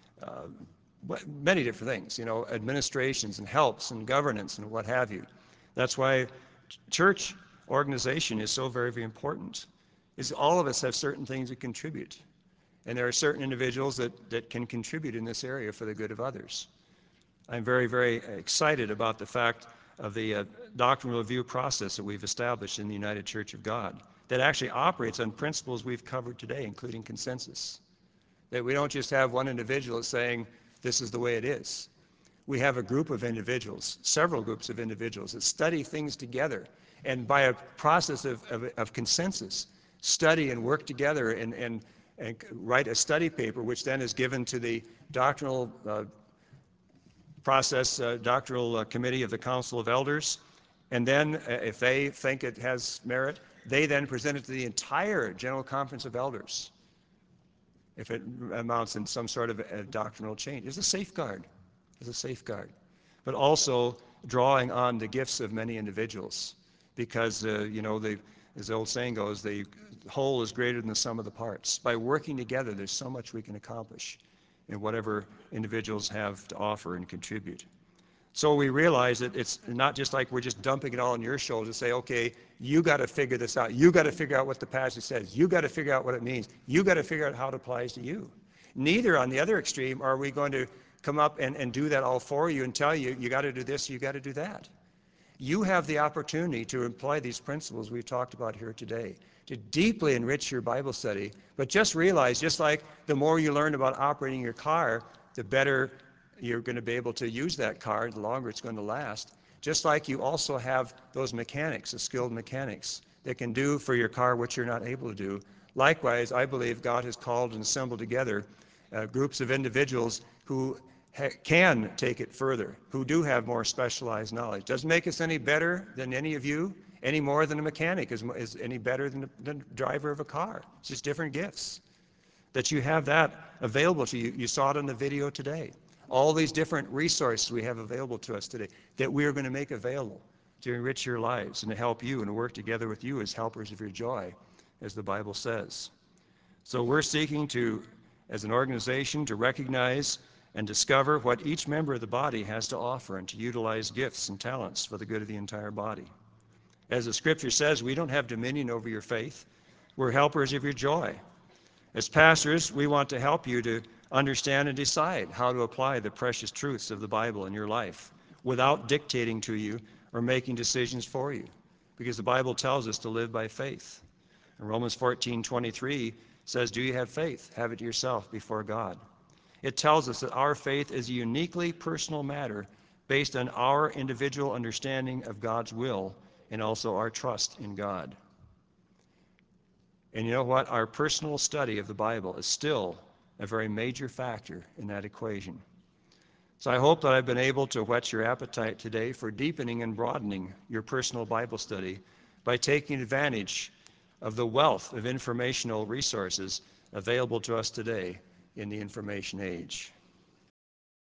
many different things, you know, administrations and helps and governance and what have you. That's why church organization is so very, very important. Is all of us have certain things that contribute. And there are certain individuals that can contribute in this area for the good of others. I'm very, very excited about the fact of the doctrinal review process that we've established in the United Church of God that actually operates on principles we've covered today, including consensus. That we don't just have one individual saying, this is the way it is. We have a group of individuals, several groups of individuals that study things together and by a process of consensus, study and work together and write a study paper which then is given to the doctrinal process doctrinal committee of the Council of Elders, and then if they think it has merit, they then present it to the entire General Conference of Elders if it amounts in some sort of a doctrinal change. It's a safeguard. It's a safeguard. But also drawing on the gifts of many individuals, because, as the old saying goes, the whole is greater than the sum of the parts. By working together, there's so much we can accomplish in whatever individuals have to offer and contribute. So we realize that it's not just like we're just dumping it all on your shoulders and say, okay, you got to figure this out. You got to figure out what the passage says. You got to figure out what it means. You got to figure out how it applies to you. Neither, on the other extreme, are we going to come up and do that all for you and tell you, you got to do this, you got to do that. You have the opportunity to apply these principles we've talked about here today, to deeply enrich your Bible study. But just realize, just like the more you learn about operating your car, the better you're going to be able to use that car, the longer it's going to last. Just like you also have those mechanics, the skilled mechanics, that can do for your car what you're not able to do. Likewise, I believe God has called and assembled together groups of individuals who can take it further, who do have more specialized knowledge. Doesn't make us any better than any of you, any more than a mechanic is any better than the driver of a car. It's just different gifts. That you have that available to you. You saw it in the video today. All these different resources we have available to us today that we are going to make available to enrich your lives and to help you and to work together with you as helpers of your joy, as the Bible says. So we're seeking to, as an organization, to recognize and discover what each member of the body has to offer and to utilize gifts and talents for the good of the entire body. As the scripture says, we don't have dominion over your faith. We're helpers of your joy. As pastors, we want to help you to understand and decide how to apply the precious truths of the Bible in your life without dictating to you or making decisions for you, because the Bible tells us to live by faith. And Romans 14:23 says, do you have faith? Have it yourself before God. It tells us that our faith is a uniquely personal matter based on our individual understanding of God's will and also our trust in God. And you know what? Our personal study of the Bible is still a very major factor in that equation. So I hope that I've been able to whet your appetite today for deepening and broadening your personal Bible study by taking advantage of the wealth of informational resources available to us today in the information age.